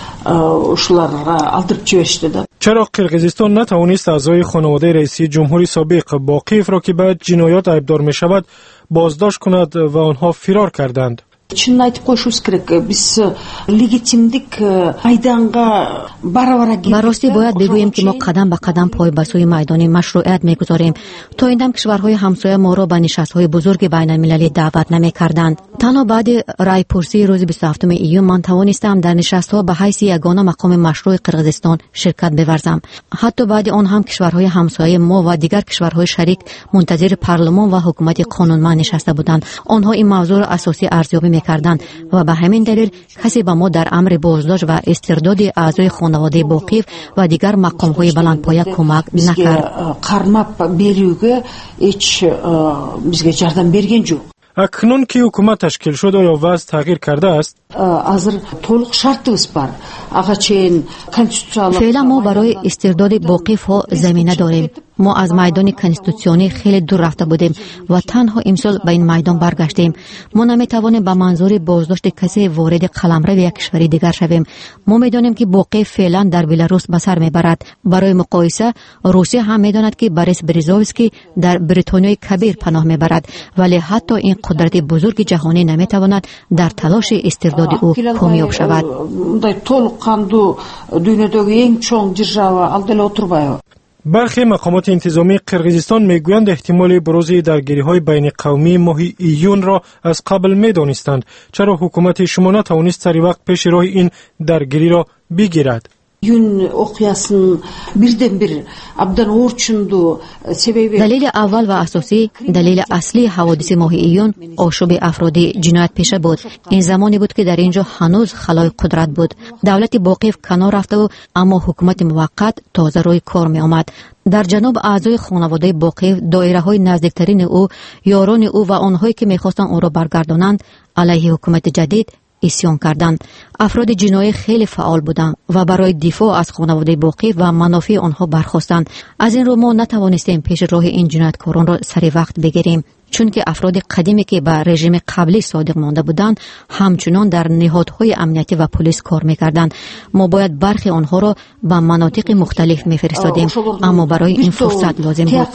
ушуларга алдырып жиберишти да. چرا قرقیزستان نتوانست اعضای خانواده رئیسی جمهوری سابق باقیف را که به جنایات ایبدار می‌شود بازداشت کند و آنها فرار کردند؟ Чынын айтып коюшубуз керек, биз легитимдик майданга бара-бара келдик. Барости бояд бигӯем ки мо қадам ба қадам пой ба сӯи майдони машрӯият мегузорем. То ин дам кишварҳои ҳамсоя моро ба нишастҳои бузурги байналмилалӣ даъват намекарданд. танҳо баъди райпурсии рӯзи 27 июн ман тавонистам дар нишастҳо ба ҳайси ягона мақоми машрӯи қирғизистон ширкат беварзам. ҳатто баъди он ҳам кишварҳои ҳамсояи мо ва дигар кишварҳои шарик мунтазири парлумон ва ҳукумати қонунманд нишаста буданд. онҳо ин мавзӯъро асосӣ арзёбӣ мекарданд ва ба ҳамин далел касе ба мо дар амри боздошт ва истирдоди аъзои хонаводаи боқиев ва дигар мақомҳои баландпоя кӯмак накард. қармап берүүгө эч бизге жардам берген жок. акнун ки ҳукумат ташкил шуд оё вазъ тағйир кардааст? азир толук шартыбыз бар. ага чейин конституциялык феълан мо барои истирдоди боқиевҳо замина дорем. мо аз майдони конститутсионӣ хеле дур рафта будем ва танҳо имсол ба ин майдон баргаштем. мо наметавонем ба манзури боздошти касе вориди қаламрави як кишвари дигар шавем. мо медонем ки боқиев феълан дар беларус ба сар мебарад. барои муқоиса русия ҳам медонад ки борис березовский дар бритониёи кабир паноҳ мебарад, вале ҳатто ин қудрати бузурги ҷаҳонӣ наметавонад дар талоши истирдоди ӯ комёб шавад. мындай толуққанду дүйнөдөгү эң чоң держава ал деле отурбайбы? برخی مقامات انتظامی قرقیزستان میگویند احتمال بروز درگیری‌های بین قومی ماه ایون را از قبل می‌دانستند. چرا حکومت شما نتوانست سری وقت پیش راه این درگیری را بگیرد؟ Yun окуясын бирден бир абдан орчунду себеби далили аввал ва асосӣ далили аслии ҳаводиси моҳи июн ошуби афроди ҷиноятпеша буд. ин замоне буд ки дар ин ҷо ҳанӯз халои қудрат буд. давлати боқиев канор рафтаву аммо ҳукумати муваққат тоза рӯи кор меомад. дар ҷануб аъзои хонаводаи боқиев доираҳои наздиктарини ӯ ёрони ӯ ва онҳое ки мехостанд ӯро баргардонанд алайҳи ҳукумати ҷадид اسیان کردند. افراد جنایی خیلی فعال بودند و برای دفاع از خانواده باقی و منافع آنها برخاستند. از این رو ما نتوانستیم پیش راه این جنایتکاران را سری وقت بگیریم، چون که افراد قدیمی که به رژیم قبلی صادق مانده بودند همچنان در نهادهای امنیتی و پلیس کار میکردند. ما باید برخی آنها را به مناطق مختلف میفرستادیم، اما برای این فرصت لازم بود.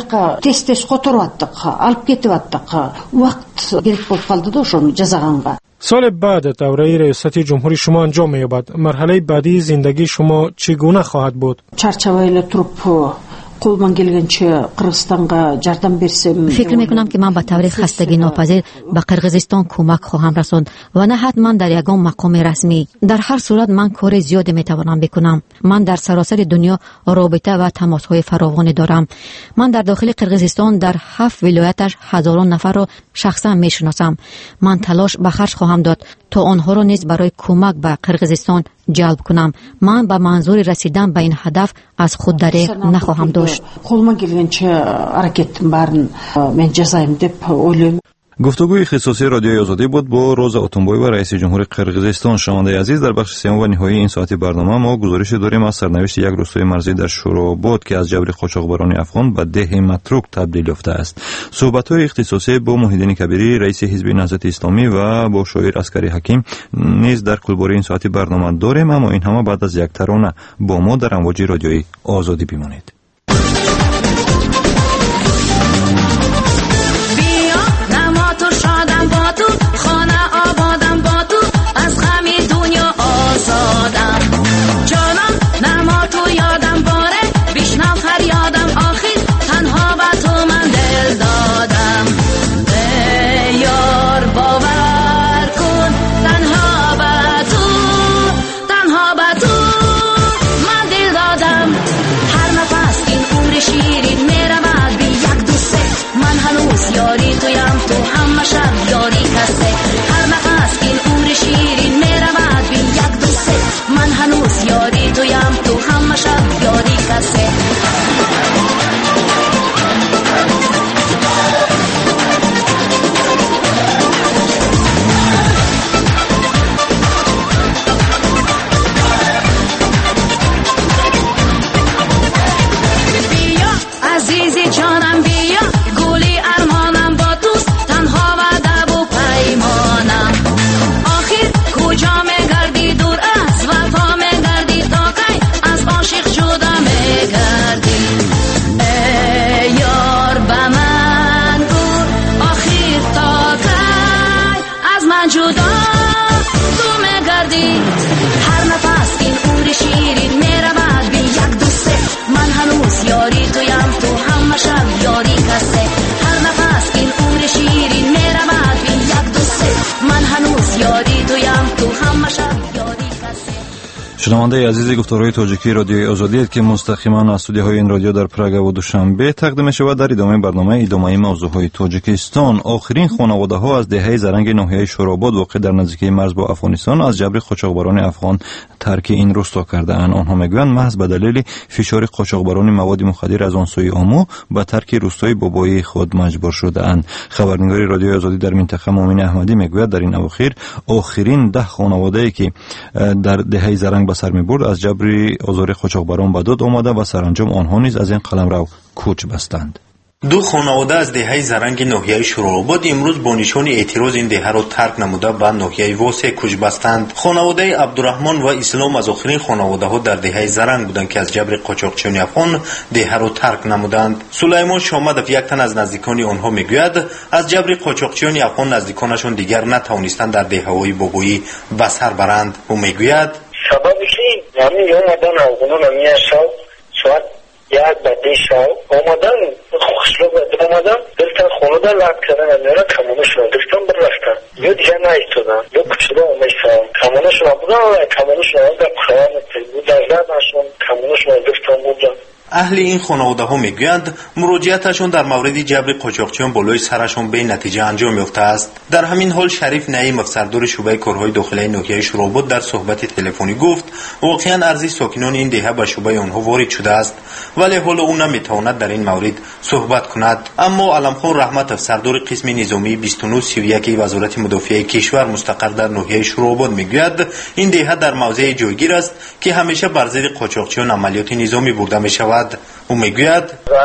سال بعد دوره ریاست جمهوری شما انجام می‌یابد. مرحله بعدی زندگی شما چگونه خواهد بود؟ چارچوبایla turup қолман келгенче Қырғызстанға жардам берсем. فکر میکنم که من با طور خستگی ناپذیر به قرقیزستان کمک خواهم رساند و نه حتما در یگان مقام رسمی. در هر صورت من کار زیادی میتوانم بکنم. من در سراسر دنیا رابطه و تماس‌های فراوانی دارم. من در داخل قرقیزستان در 7 ولایتش هزاران نفر را شخصا میشناسم. من تلاش به خرج خواهم داد تا آنها را نیز برای کمک به قرقیزستان جلب کنم. من به منظور رسیدن به این هدف از خود دریغ نخواهم داشت. қолман келгенче аракеттин барын мен жасайм деп ойлойм. گفتگوی خصوصی رادیوی آزادی بود با روزا اتونبوی و رئیس جمهور قرقیزستان. شنونده عزیز، در بخش سوم و نهایی این ساعت برنامه ما گزارش داریم از سرنوشت یک روستای مرزی در شوراباد که از جبر قاچاقبران افغان به ده متروک تبدیل یافته است. صحبت‌های اختصاصی با محیدین کبیری رئیس حزب نهضت اسلامی و با شاعر عسکری حکیم نیز در کلباره این ساعت برنامه داریم، اما این همه بعد از یک ترانه. با ما در امواج رادیوی آزادی بمانید. شنونده عزیز، گفتارهای تاجیکی رادیوی آزادی که مستقیما از استودیوهای این رادیو در پراگ و دوشنبه تقدیم می‌شود. در ادامه برنامه موضوعهای تاجیکستان، آخرین خانواده‌ها از دهه زرنگ ناحیه شوراباد واقع در نزدیکی مرز با افغانستان از جبر قاچاقبران افغان ترک این روستا کرده‌اند. آنها میگویند محض به دلیل فشار قاچاقبران مواد مخدر از آن سوی آمو به ترک روستای بابایی خود مجبور شده‌اند. خبرنگار رادیوی آزادی در منطقه مومن احمدی میگوید در این اواخر آخرین 10 خانواده‌ای که در دهه زرنگ سر می‌برد از جبر آزار قاچاقبران به داد آمده و سرانجام آنها نیز از این قلمرو کوچ بستند. دو خانواده از دهه زرنگ ناحیه شوراباد امروز با نشان اعتراض این دهه را ترک نموده به ناحیه واسع کوچ بستند. خانواده عبدالرحمن و اسلام از آخرین خانواده‌ها در دهه زرنگ بودند که از جبر قاچاقچیان افغان دهه را ترک نمودند. سلیمان شامدов یک تن از نزدیکان آنها میگوید از جبر قاچاقچیان افغان نزدیکانشان دیگر نتوانستند در دهه‌های بابایی به سر برند. او میگوید سببی که یعنی اومدن افغانان میاشد ساعت یک بعد شب اومدن خوشلو اومدن دلتن خونده لعب کردن میاره کمونشون گرفتن برفتن یا دیگه نایستادن یا کچدا اومیستن کمونشون بودن و کمونشون در قرآن بود در زدنشون کمونشون گرفتن بودن. اهل این خانواده ها میگویند مراجعتشون در مورد جبر قاچاقچیان بالای سرشون به نتیجه انجام یافته است. در همین حال شریف نعیم افسردار شعبه کارهای داخلی ناحیه شوراباد در صحبت تلفنی گفت واقعا ارزی ساکنان این دهه به شعبه آنها وارد شده است، ولی حالا او نمیتواند در این مورد صحبت کند. اما علمخان رحمت افسردار قسم نظامی 2931 وزارت مدافع کشور مستقر در ناحیه شوراباد میگوید این دهه در موضع جایگیر است که همیشه بر ضد قاچاقچیان عملیات نظامی برده میشود. او میگوید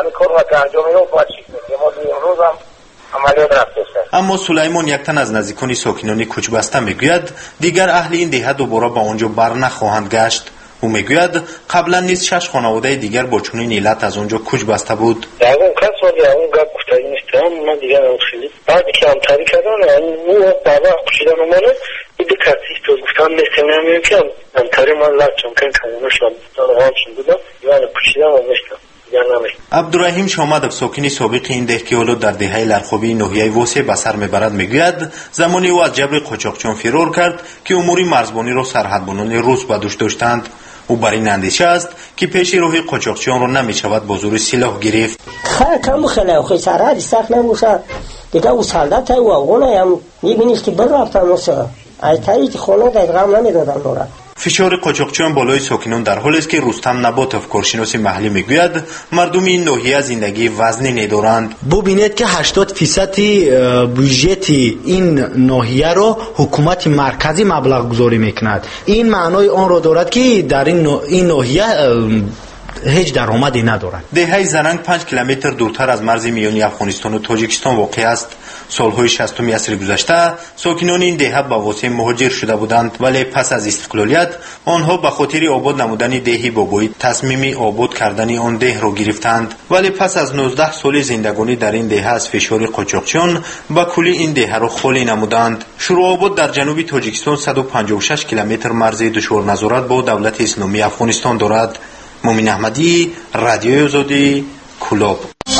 اما سلیمان یک تن از نزدیکان ساکنان کوچ بسته میگوید دیگر اهل این دهه دوباره به آنجا بر نخواهند گشت. او میگوید قبلا نیز 6 خانواده دیگر با چنین علت از آنجا کوچ بسته بود. اون کس ولی اون گپ گفتگی نیستم من دیگر نمی‌خوام. بعدی که همکاری کردن اون بابا کشیدن منو ایده کسی تو گفتم نمی‌کنم که همکاری من لات چون که کامونشون دارم بودم یعنی کشیدن نمی‌شد. عبدالرحیم شامدов ساکن سابق این ده که حالا در دهه لرخوابی ناحیه واسع به سر میبرد میگوید زمانی او از جبر قاچاقچیان فرار کرد که امور مرزبانی را سرحدبانان روس به دوش داشتند. او بر این اندیشه است که پیش راه قاچاقچیان را نمیشود با زور سلاح گرفت. کم خلاف سرحد سخت نمیشه دیگه او سالدات او افغان هم میبینید که برفتن مثلا از طریق خونه در غم نمیدادن نورا. فشار قاچاقچیان بالای ساکنان در حالی است که رستم نباتوف کارشناس محلی میگوید مردم این ناحیه زندگی وزنی ندارند. ببینید که 80% بودجه این ناحیه را حکومت مرکزی مبلغ گذاری میکند. این معنای آن را دارد که در این ناحیه هیچ درآمدی ندارند. دهه زرنگ 5 کیلومتر دورتر از مرز میانی افغانستان و تاجیکستان واقع است. سالهای 60 عصر گذشته ساکنان این دهه به واسطه مهاجر شده بودند، ولی پس از استقلالیت آنها به خاطر آباد نمودن دهی بابایی تصمیم آباد کردن آن ده را گرفتند، ولی پس از 19 سال زندگانی در این دهه از فشار قاچاقچیان به کلی این دهه را خالی نمودند. شروع آباد در جنوب تاجیکستان 156 کیلومتر مرز دشوار نظارت با دولت اسلامی افغانستان دارد. مومن احمدی، رادیوی آزادی، کلاب.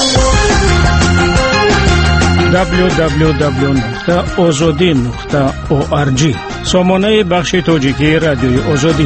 www.azadi.org سامانه بخش تاجیکی رادیوی آزادی.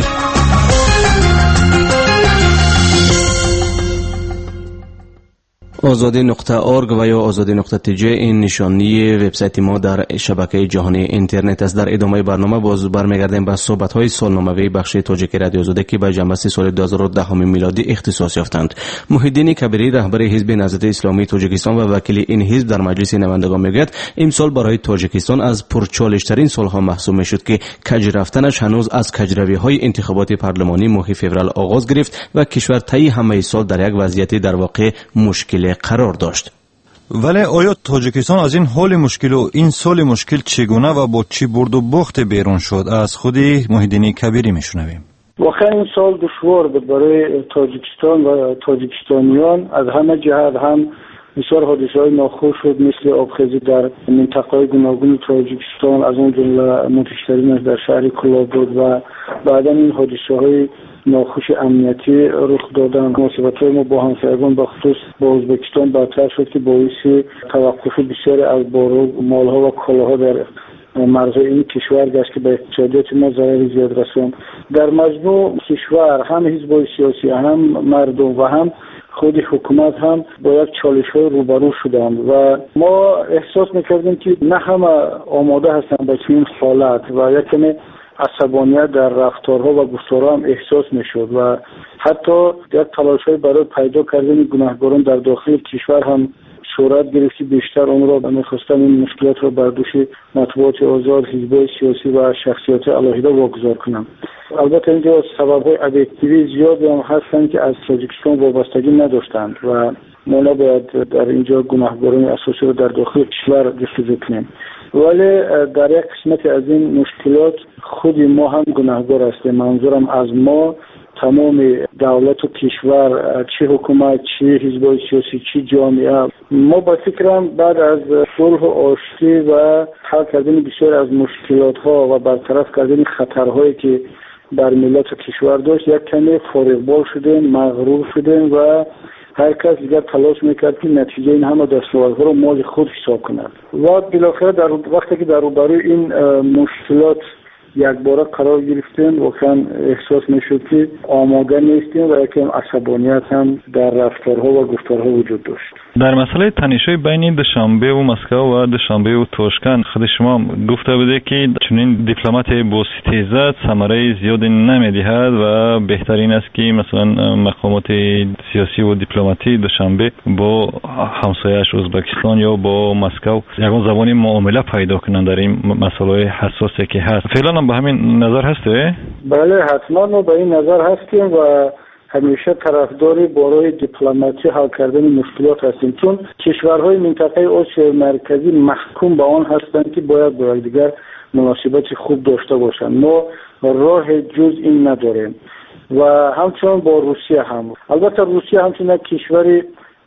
azadi.org و یا azadi.tj این نشانی وبسایت ما در شبکه جهانی اینترنت است. در ادامه برنامه باز برمیگردیم به صحبت‌های سالنامه‌ای بخش تاجیکی رادیو آزادی که به جنبش سال 2010 میلادی اختصاص یافتند. محیدین کبیری رهبر حزب نهضت اسلامی تاجیکستان و وکیل این حزب در مجلس نمایندگان میگوید امسال برای تاجیکستان از پرچالش‌ترین سال‌ها محسوب میشد که کج رفتنش هنوز از کجروی‌های انتخابات پارلمانی ماه فوریه آغاز گرفت و کشور طی همه سال در یک وضعیت در واقع مشکل قرار داشت. ولی آیا تاجیکستان از این حال مشکل و این سال مشکل چگونه و با چی برد و باخت بیرون شد؟ از خود محیدین کبیری میشنویم. واقعا این سال دشوار بود برای تاجیکستان و تاجیکستانیان. از همه جهت هم بسیار حادثه‌های ناخوش شد، مثل آبخیزی در منطقه‌های گوناگون تاجیکستان، از اون جمله منتشرینش در شهر کلاب بود و بعدا این حادثه‌های ناخوش امنیتی رخ دادن. مناسبت‌های ما با همسایگان بخصوص با ازبکستان بدتر شد که باعث توقف بسیاری از بارو مالها و کالاها در مرزهای این کشور گشت که به اقتصادیات ما ضرر زیاد رساند. در مجموع کشور هم حزب‌های سیاسی، هم مردم و هم خود حکومت هم با یک چالش‌های روبرو شدند و ما احساس می‌کردیم که نه همه آماده هستند به این حالت و یک کمی عصبانیت در رفتارها و گفتارها هم احساس میشد و حتی یک تلاش‌های برای پیدا کردن گناهکاران در داخل کشور هم صورت گرفت. بیشتر اون را می‌خواستن این مشکلات را بر دوش مطبوعات آزاد، حزب‌های سیاسی و شخصیت علیحده واگذار کنند. البته اینجا سبب‌های ابجکتیوی زیادی هم هستند که از تاجیکستان وابستگی نداشتند و ما نباید در اینجا گناهکاران اساسی را در داخل کشور جستجو کنیم. ولی در یک قسمت از این مشکلات خود ما هم گناهکار هستیم. منظورم از ما تمام دولت و کشور، چه حکومت، چه حزب‌های سیاسی، چه جامعه. ما با فکرم بعد از صلح و آشتی و حل کردن بسیار از مشکلات‌ها و برطرف کردن خطرهایی که بر ملت و کشور داشت یک کمی فارغبال شدیم، مغرور شدیم و هر کس دیگر تلاش میکرد که نتیجه این همه دستاوردها رو مال خود حساب کند و بالاخره در وقتی که در روبروی این مشکلات یک باره قرار گرفتیم واقعا احساس میشد که آماده نیستیم و یکم عصبانیت هم در رفتارها و گفتارها وجود داشت. در مسئله تنش‌های بین دوشنبه و مسکو و دوشنبه و تاشکند خود شما گفته بوده که چنین دیپلمات با ستیزت ثمره زیادی نمیدهد و بهترین است که مثلا مقامات سیاسی و دیپلماتی دوشنبه با همسایه‌اش ازبکستان یا با مسکو یگان زبانی معامله پیدا کنند در این مسائل حساسی که هست. فعلا هم به همین نظر هسته؟ بله حتما ما به این نظر هستیم و همیشه طرفداری برای دیپلماسی حل کردن مشکلات هستیم، چون کشورهای منطقه آسیا مرکزی محکوم به آن هستند که باید با دیگر مناسبت خوب داشته باشند. ما راه جز این نداریم و همچنان با روسیه هم. البته روسیه همچنان کشوری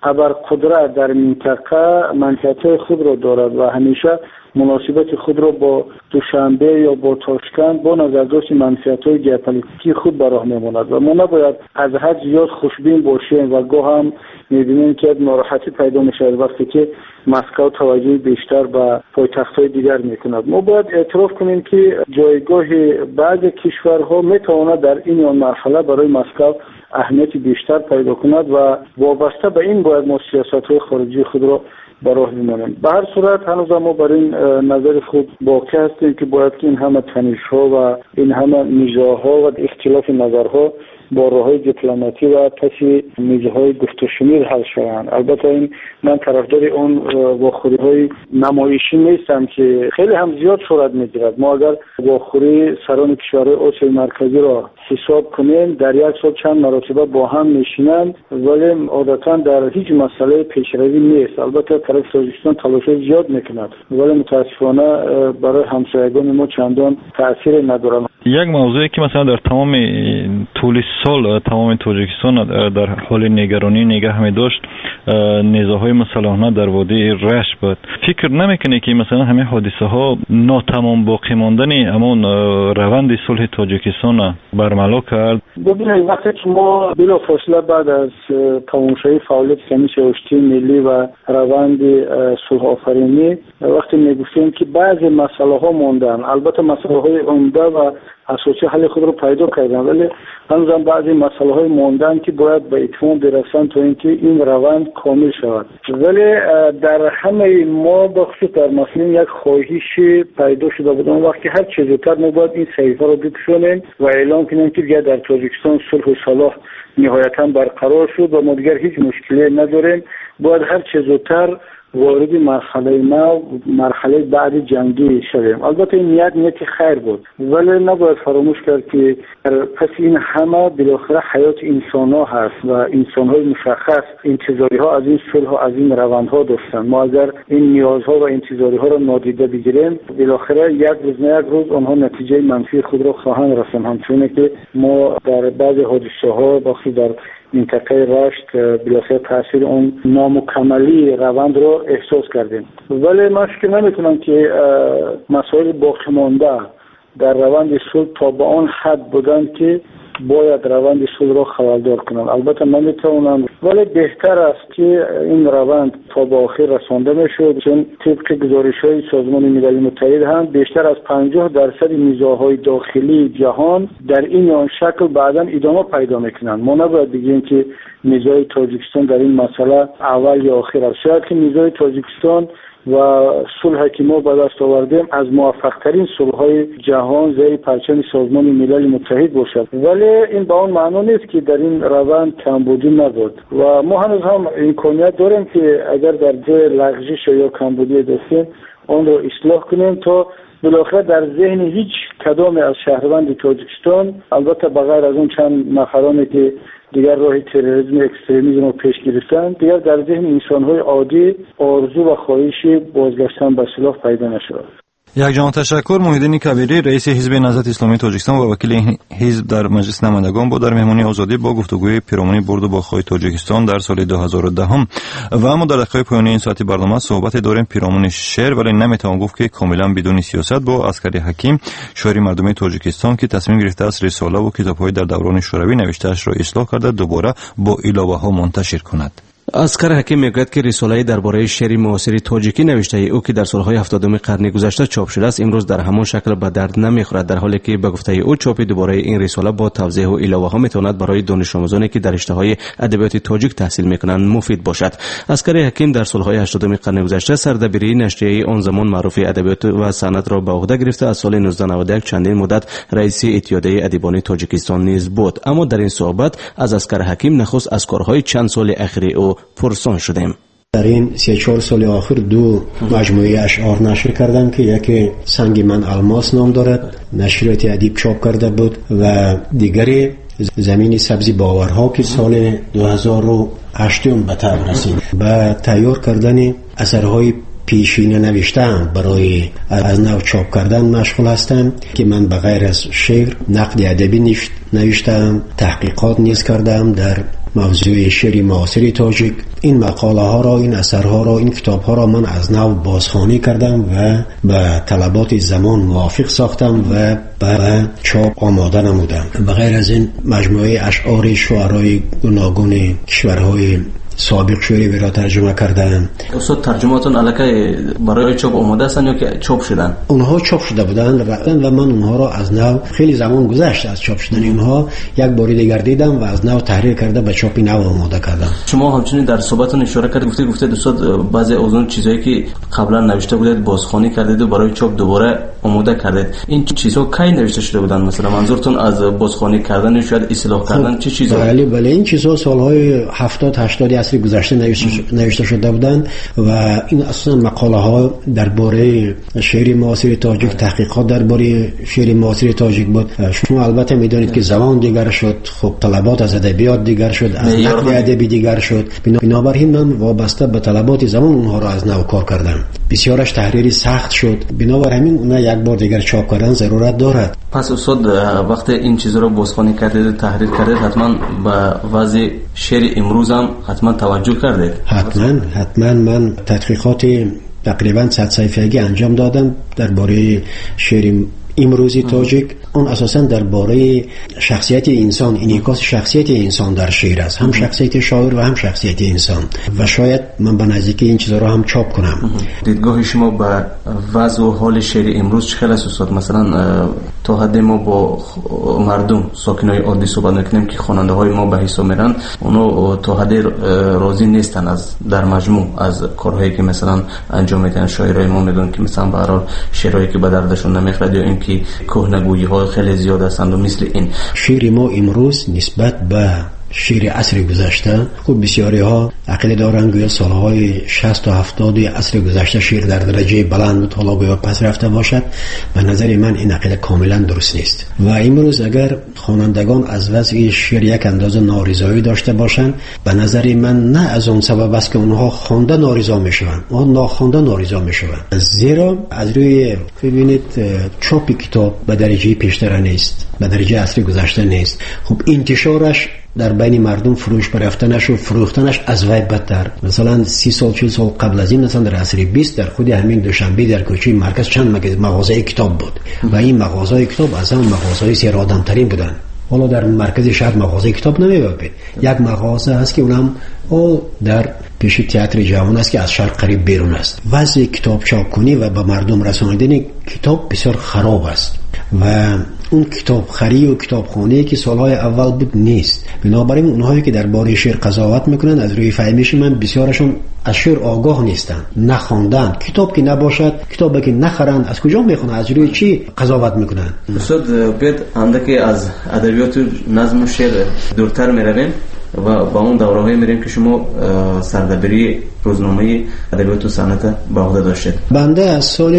ابرقدرت در منطقه خود را دارد و همیشه مناسبت خود را با دوشنبه یا با تاشکند با نظرداشت منفعت‌های ژئوپلیتیکی خود به راه می‌ماند و ما نباید از حد زیاد خوشبین باشیم و گاه هم می‌بینیم که ناراحتی پیدا می‌شود وقتی که مسکو توجه بیشتر به پایتخت‌های دیگر می‌کند. ما باید اعتراف کنیم که جایگاه بعضی کشورها می‌تواند در این مرحله برای مسکو اهمیت بیشتر پیدا کند و وابسته به این باید ما سیاست‌های خارجی خود را به راه می‌مانیم. به هر صورت هنوز ما بر این نظر خود باقی هستیم که باید که این همه تنش‌ها و این همه نزاع‌ها و اختلاف نظرها با راه‌های دیپلماتی و پس میزهای گفت و شنید حل شوند. البته این من طرفدار اون واخوری‌های نمایشی نیستم که خیلی هم زیاد صورت می‌گیرد. ما اگر واخوری سران کشورهای اسیای مرکزی را حساب کنیم در یک سال چند مرتبه با هم میشینند ولی عادتاً در هیچ مسئله پیشروی نیست. البته طرف تاجیکستان تلاش زیاد میکند ولی متاسفانه برای همسایگان ما چندان تأثیر ندارد. یک موضوعی که مثلا در تمام طول سال تمام تاجیکستان در حال نگرانی نگه می داشت نزاع‌های مسلحانه در وادی رشت بود. فکر نمیکنی که مثلا همه حادثه ها ناتمام باقی ماندن همون روند صلح تاجیکستان برملا کرد؟ ببینید وقتی که ما بلافاصله بعد از تماشای فعالیت کمیسیون رشدی ملی و روند صلح آفرینی وقتی میگفتیم که بعضی مسئله ها ماندن، البته مسئله های عمده و اساسی حل خود رو پیدا کردن ولی هنوز بعضی مسئله های ماندن که باید به اتمام برسند تا اینکه این روند کامل شود. ولی در همه ما بخصوص در مثلا یک خواهش پیدا شده بود اون وقت که هر چه زودتر ما باید این صحیفه رو بپوشونیم و اعلام کنیم که دیگر در تاجیکستان صلح و صلاح نهایتاً برقرار شد و ما دیگر هیچ مشکلی نداریم. باید هر چه زودتر وارد مرحله بعد جنگی شدیم. البته این نیت خیر بود ولی نباید فراموش کرد که پس این همه بالاخره حیات انسان ها هست و انسان های مشخص انتظاری ها از این صلح و از این روند ها داشتن. ما اگر این نیازها و انتظاری ها را نادیده بگیریم بالاخره یک روز نه یک روز آنها نتیجه منفی خود را خواهند رساند. همچنین که ما در بعض حادثه ها بخصوص در منطقه رشت بالاخره تاثیر اون نامکملی روند رو احساس کردیم. ولی من فکر نمی‌کنم که مسائل باقی مانده در روند صلح تا به آن حد بودن که باید روند صلح را خلالدار کنند. البته نمیتونم ولی بهتر است که این روند تا به آخر رسانده میشد چون طبق گزارش‌های سازمان ملل متحد هم بیشتر از 50% نزاع‌های داخلی جهان در این شکل بعداً ادامه پیدا میکنند. ما نباید بگیم که نزاع تاجیکستان در این مسئله اول یا آخر است. شاید که نزاع تاجیکستان و صلحی که ما به دست آوردیم از موفق‌ترین صلح‌های جهان زیر پرچم سازمان ملل متحد باشد ولی این به اون معنا نیست که در این روند کمبودی نبود و ما هنوز هم امکانیت داریم که اگر در جای لغزش یا کمبودی داشتیم آن را اصلاح کنیم تا بالاخره در ذهن هیچ کدام از شهروند تاجیکستان البته بغیر از اون چند نفرانی که دیگر راه تروریسم و اکستریمیسم رو پیش گرفتن دیگر در ذهن انسان‌های عادی آرزو و خواهش بازگشتن به صلح پیدا نشود. یک جان تشکر. محیدین کبیری رئیس حزب نهضت اسلامی تاجیکستان و وکیل این حزب در مجلس نمایندگان بود در مهمانی آزادی با گفتگوی پیرامون برد و باخت‌های تاجیکستان در سال 2010 و اما در دقایق پایانی این ساعتی برنامه صحبت داریم پیرامون شعر ولی نمیتوان گفت که کاملا بدون سیاست با عسکری حکیم شاعر مردمی تاجیکستان که تصمیم گرفته است رساله و کتاب‌های در دوران شوروی نوشته‌اش را اصلاح کرده دوباره با علاوه‌ها منتشر کند. عسکر حکیم میگوید که رساله درباره شعر معاصر تاجیکی نوشته او که در سالهای 70 قرن گذشته چاپ شده است امروز در همان شکل به درد نمیخورد در حالی که به گفته او چاپ دوباره این رساله با توضیح و علاوه ها میتواند برای دانش آموزانی که در رشته‌های ادبیات تاجیک تحصیل میکنند مفید باشد. عسکر حکیم در سالهای 80 قرن گذشته سردبیری نشریه آن زمان معروف ادبیات و صنعت را به عهده گرفته از سال 1991 چندین مدت رئیس اتحادیه ادیبان تاجیکستان نیز بود. اما در این صحبت از عسکر حکیم نخست از کارهای چند سال اخیر او پرسان شدیم. در این 3-4 سال آخر دو مجموعه اشعار نشر کردم که یکی سنگ من الماس نام دارد نشریات ادیب چاپ کرده بود و دیگری زمین سبزی باورها که سال 2008 به طور رسید. به تیار کردن اثرهای پیشینه نوشتم برای از نو چاپ کردن مشغول هستم که من بغیر از شعر نقد ادبی نوشتم، تحقیقات نیز کردم در موضوع شعر معاصر تاجیک. این مقاله ها را، این اثرها را، این کتاب ها را من از نو بازخوانی کردم و به طلبات زمان موافق ساختم و به چاپ آماده نمودم. بغیر از این مجموعه اشعار شعرای گوناگون کشورهای سابق شوری را ترجمه کردم. استاد ترجمه‌تون الکی برای چاپ آماده هستن یا که چاپ شدن؟ اونها چاپ شده بودند و من اونها را از نو خیلی زمان گذشت از چاپ شدن اونها یک بار دیگر دیدم و از نو تحریر کرده به چاپ نو آماده کردم. شما همچنین در صحبتتون اشاره کردید گفتید استاد بعضی از اون چیزایی که قبلا نوشته بودید بازخوانی کردید و برای چاپ دوباره آماده کردید. این چیزها کی نوشته شده بودن؟ مثلا منظورتون از بازخوانی کردن شاید اصلاح کردن چه چیزایی؟ بله این چیزها سالهای 70 80 عصر گذشته نوشته شده بودند و این اصلا مقاله ها درباره شعر معاصر تاجیک، تحقیقات درباره شعر معاصر تاجیک بود. شما البته میدونید که زمان دیگر شد، خب طلبات از ادبیات دیگر شد، از نقد ادبی دیگر شد. بنابراین من وابسته به طلبات زمان اونها را از نو کار کردم. بسیارش تحریری سخت شد، بنابراین اونها یک بار دیگر چاپ کردن ضرورت دارد. پس استاد وقتی این چیزا رو بازخوانی کردید و تحریر کردید حتما به وضع شعر امروز هم حتما توجه کردید. حتما من تحقیقات تقریبا 100 صفحه‌ای انجام دادم درباره شعر امروزی تاجیک. اون اساسا درباره شخصیت انسان، انعکاس شخصیت انسان در شعر است، هم شخصیت شاعر و هم شخصیت انسان و شاید من به نزدیکی این چیزا رو هم چاپ کنم. دیدگاه شما به وضع و حال شعر امروز چقدر است استاد؟ مثلا تا حد ما با مردم ساکنای عادی صحبت میکنیم که خواننده های ما به حساب میرن، اونا تا حد راضی نیستن از در مجموع از کارهایی که مثلا انجام میدن. شاعرای ما میدونن که مثلا به هر حال شعرهایی که به دردشون نمیخورد یا اینکه کهنگویی ها خیلی زیاد هستند و مثل این. شعر ما امروز نسبت به شعر عصر گذشته خب بسیاری ها عقیده دارند گویا سالهای 60 و 70 عصر گذشته شعر در درجه بلند بود، حالا گویا پس رفته باشد. به نظر من این عقیده کاملا درست نیست و امروز اگر خوانندگان از وضع شعر یک اندازه نارضایی داشته باشند، به نظر من نه از اون سبب است که اونها خوانده نارضا میشوند، اون ناخوانده نارضا میشوند. زیرا از روی ببینید چاپ کتاب به درجه پیشتر نیست، به درجه عصر گذشته نیست. خب انتشارش در بین مردم فروش برفتنش و فروختنش از وی بدتر. مثلا 30 سال 40 سال قبل از این مثلا در عصر 20 در خود همین دوشنبه در کوچه مرکز چند مغازه کتاب بود و این مغازه کتاب از هم مغازه سیر آدم ترین بودن. حالا در مرکز شهر مغازه کتاب نمی‌یابید. یک مغازه هست که اونم در پیش تئاتر جوان است که از شهر قریب بیرون است. وضع کتاب چاپ کنی و به مردم رساندن کتاب بسیار خراب است و اون کتاب خری و کتابخانه‌ای که سالهای اول بود نیست. بنابراین اونهایی که درباره شعر قضاوت میکنن از روی فهمیش من بسیارشون از شعر آگاه نیستن، نخوندن. کتاب که نباشد، کتابی که نخرند، از کجا میخونن؟ از روی چی قضاوت میکنن؟ استاد بیاد اندکی از ادبیات نظم و شعر دورتر میرویم و با اون دوره‌های میریم که شما سردبیری روزنامه ادبیات و صنعت به عهده داشتید. بنده از سال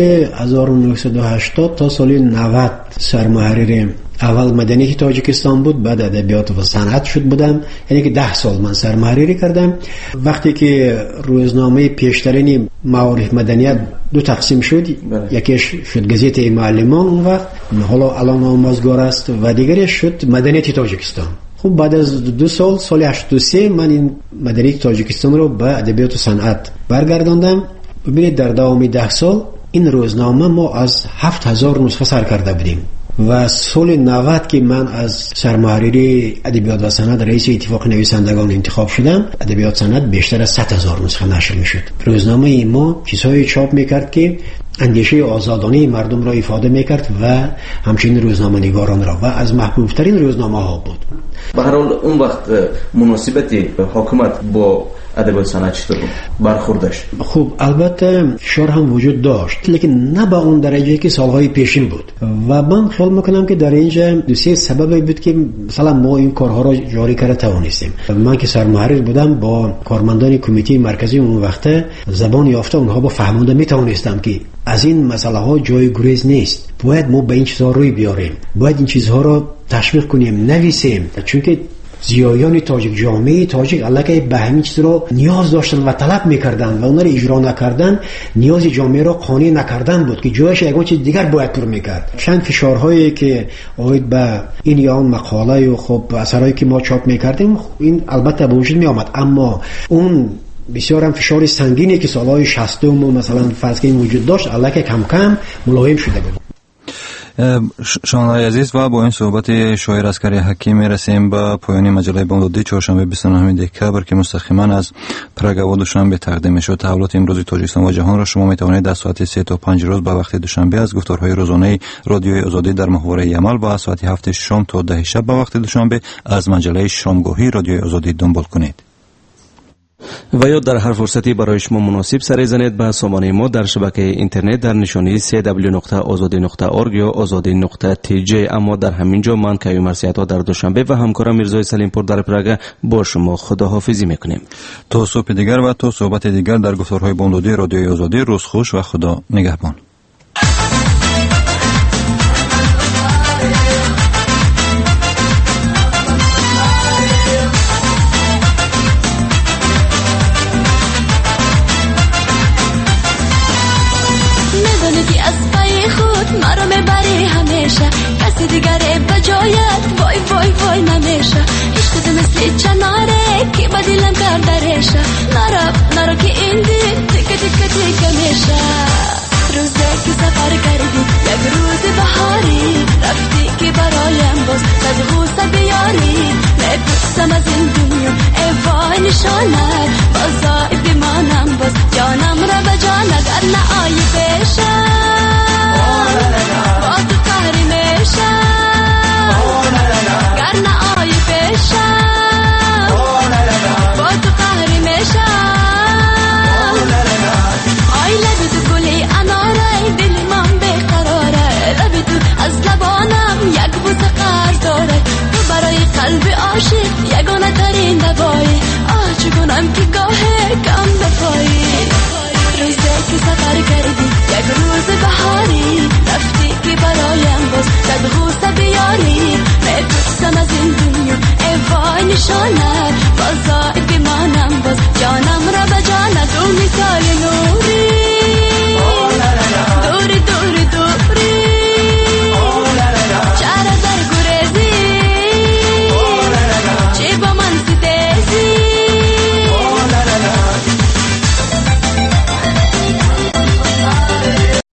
1980 تا سال 90 سرمحرر اول مدنی تاجیکستان بود، بعد ادبیات و صنعت شد بودم، یعنی که 10 سال من سرمحرری کردم. وقتی که روزنامه پیشترین معارف مدنیت دو تقسیم شد، یکیش شد گزیته معلمان اون وقت، حالا الان آموزگار است، و دیگرش شد مدنیت تاجیکستان. خب بعد از 2 سال، سال 83 من این مدنی تاجیکستان رو به ادبیات و صنعت برگرداندم. ببینید در دوام 10 سال این روزنامه ما از 7000 نسخه سر کرده بودیم و سال 90 که من از سرمحرری ادبیات و صنعت رئیس اتفاق نویسندگان انتخاب شدم، ادبیات صنعت بیشتر از 100,000 نسخه نشر میشد. روزنامه ما چیزهای چاپ میکرد که اندیشه آزادانه مردم را ifade میکرد و همچنین روزنامه نگاران را، و از محبوب ترین روزنامه ها بود. به هر حال اون وقت مناسبت حکومت با ادبیات صنعت چطور بود؟ برخوردش؟ خب البته فشار هم وجود داشت، لیکن نه به اون درجه که سالهای پیشین بود و من خیال میکنم که در اینجا 2-3 سبب بود که مثلا ما این کارها را جاری کرده توانستیم. من که سرمحرر بودم با کارمندان کمیته مرکزی اون وقت زبان یافته اونها با فهمونده میتوانستم که از این مسئله ها جای گریز نیست، باید ما به این چیزها روی بیاریم، باید این چیزها را تشویق کنیم، نویسیم، چون که زیایان تاجیک، جامعه تاجیک علاقه به همین چیز رو نیاز داشتن و طلب میکردن و اونا رو اجرا نکردن، نیاز جامعه رو قانع نکردن بود که جایش یگان چیز دیگر باید پر میکرد. چند فشارهایی که آید به این یا اون مقاله و خب اثرایی که ما چاپ میکردیم این البته به وجود می آمد، اما اون بسیار هم فشار سنگینی که سالهای 60 مثلا فرض که این وجود داشت علاقه کم کم ملایم شده بود. شانهای عزیز و با این صحبت شاعر عسکری حکیم میرسیم به پایان مجله بامدادی چهارشنبه 29 دکتبر که مستقیما از پراگ و دوشنبه تقدیم میشد. تحولات امروزی تاجیکستان و جهان را شما میتوانید از ساعت 3 تا 5 روز به وقت دوشنبه از گفتارهای روزانه رادیوی آزادی در محوره عمل و از ساعت 7 شام تا 10 شب به وقت دوشنبه از مجله شامگاهی رادیوی آزادی دنبال کنید. و یا در هر فرصتی برای شما مناسب سر زنید به سامانه ما در شبکه اینترنت در نشانی www.azadi.org یا azadi.tj. اما در همین جا من کیوم مرسیاتا در دوشنبه و همکارم میرزای سلیم پور در پراگ با شما خداحافظی میکنیم. تا صبح دیگر و تا صحبت دیگر در گفتارهای بامدادی رادیوی آزادی. روز خوش و خدا نگهبان. مرا میبری همیشه کسی دیگره بجایت وای وای وای نمیشه عشق مثل چناره که با دلم کردرشه نرا که این دل تیکه تیکه تیکه میشه روزه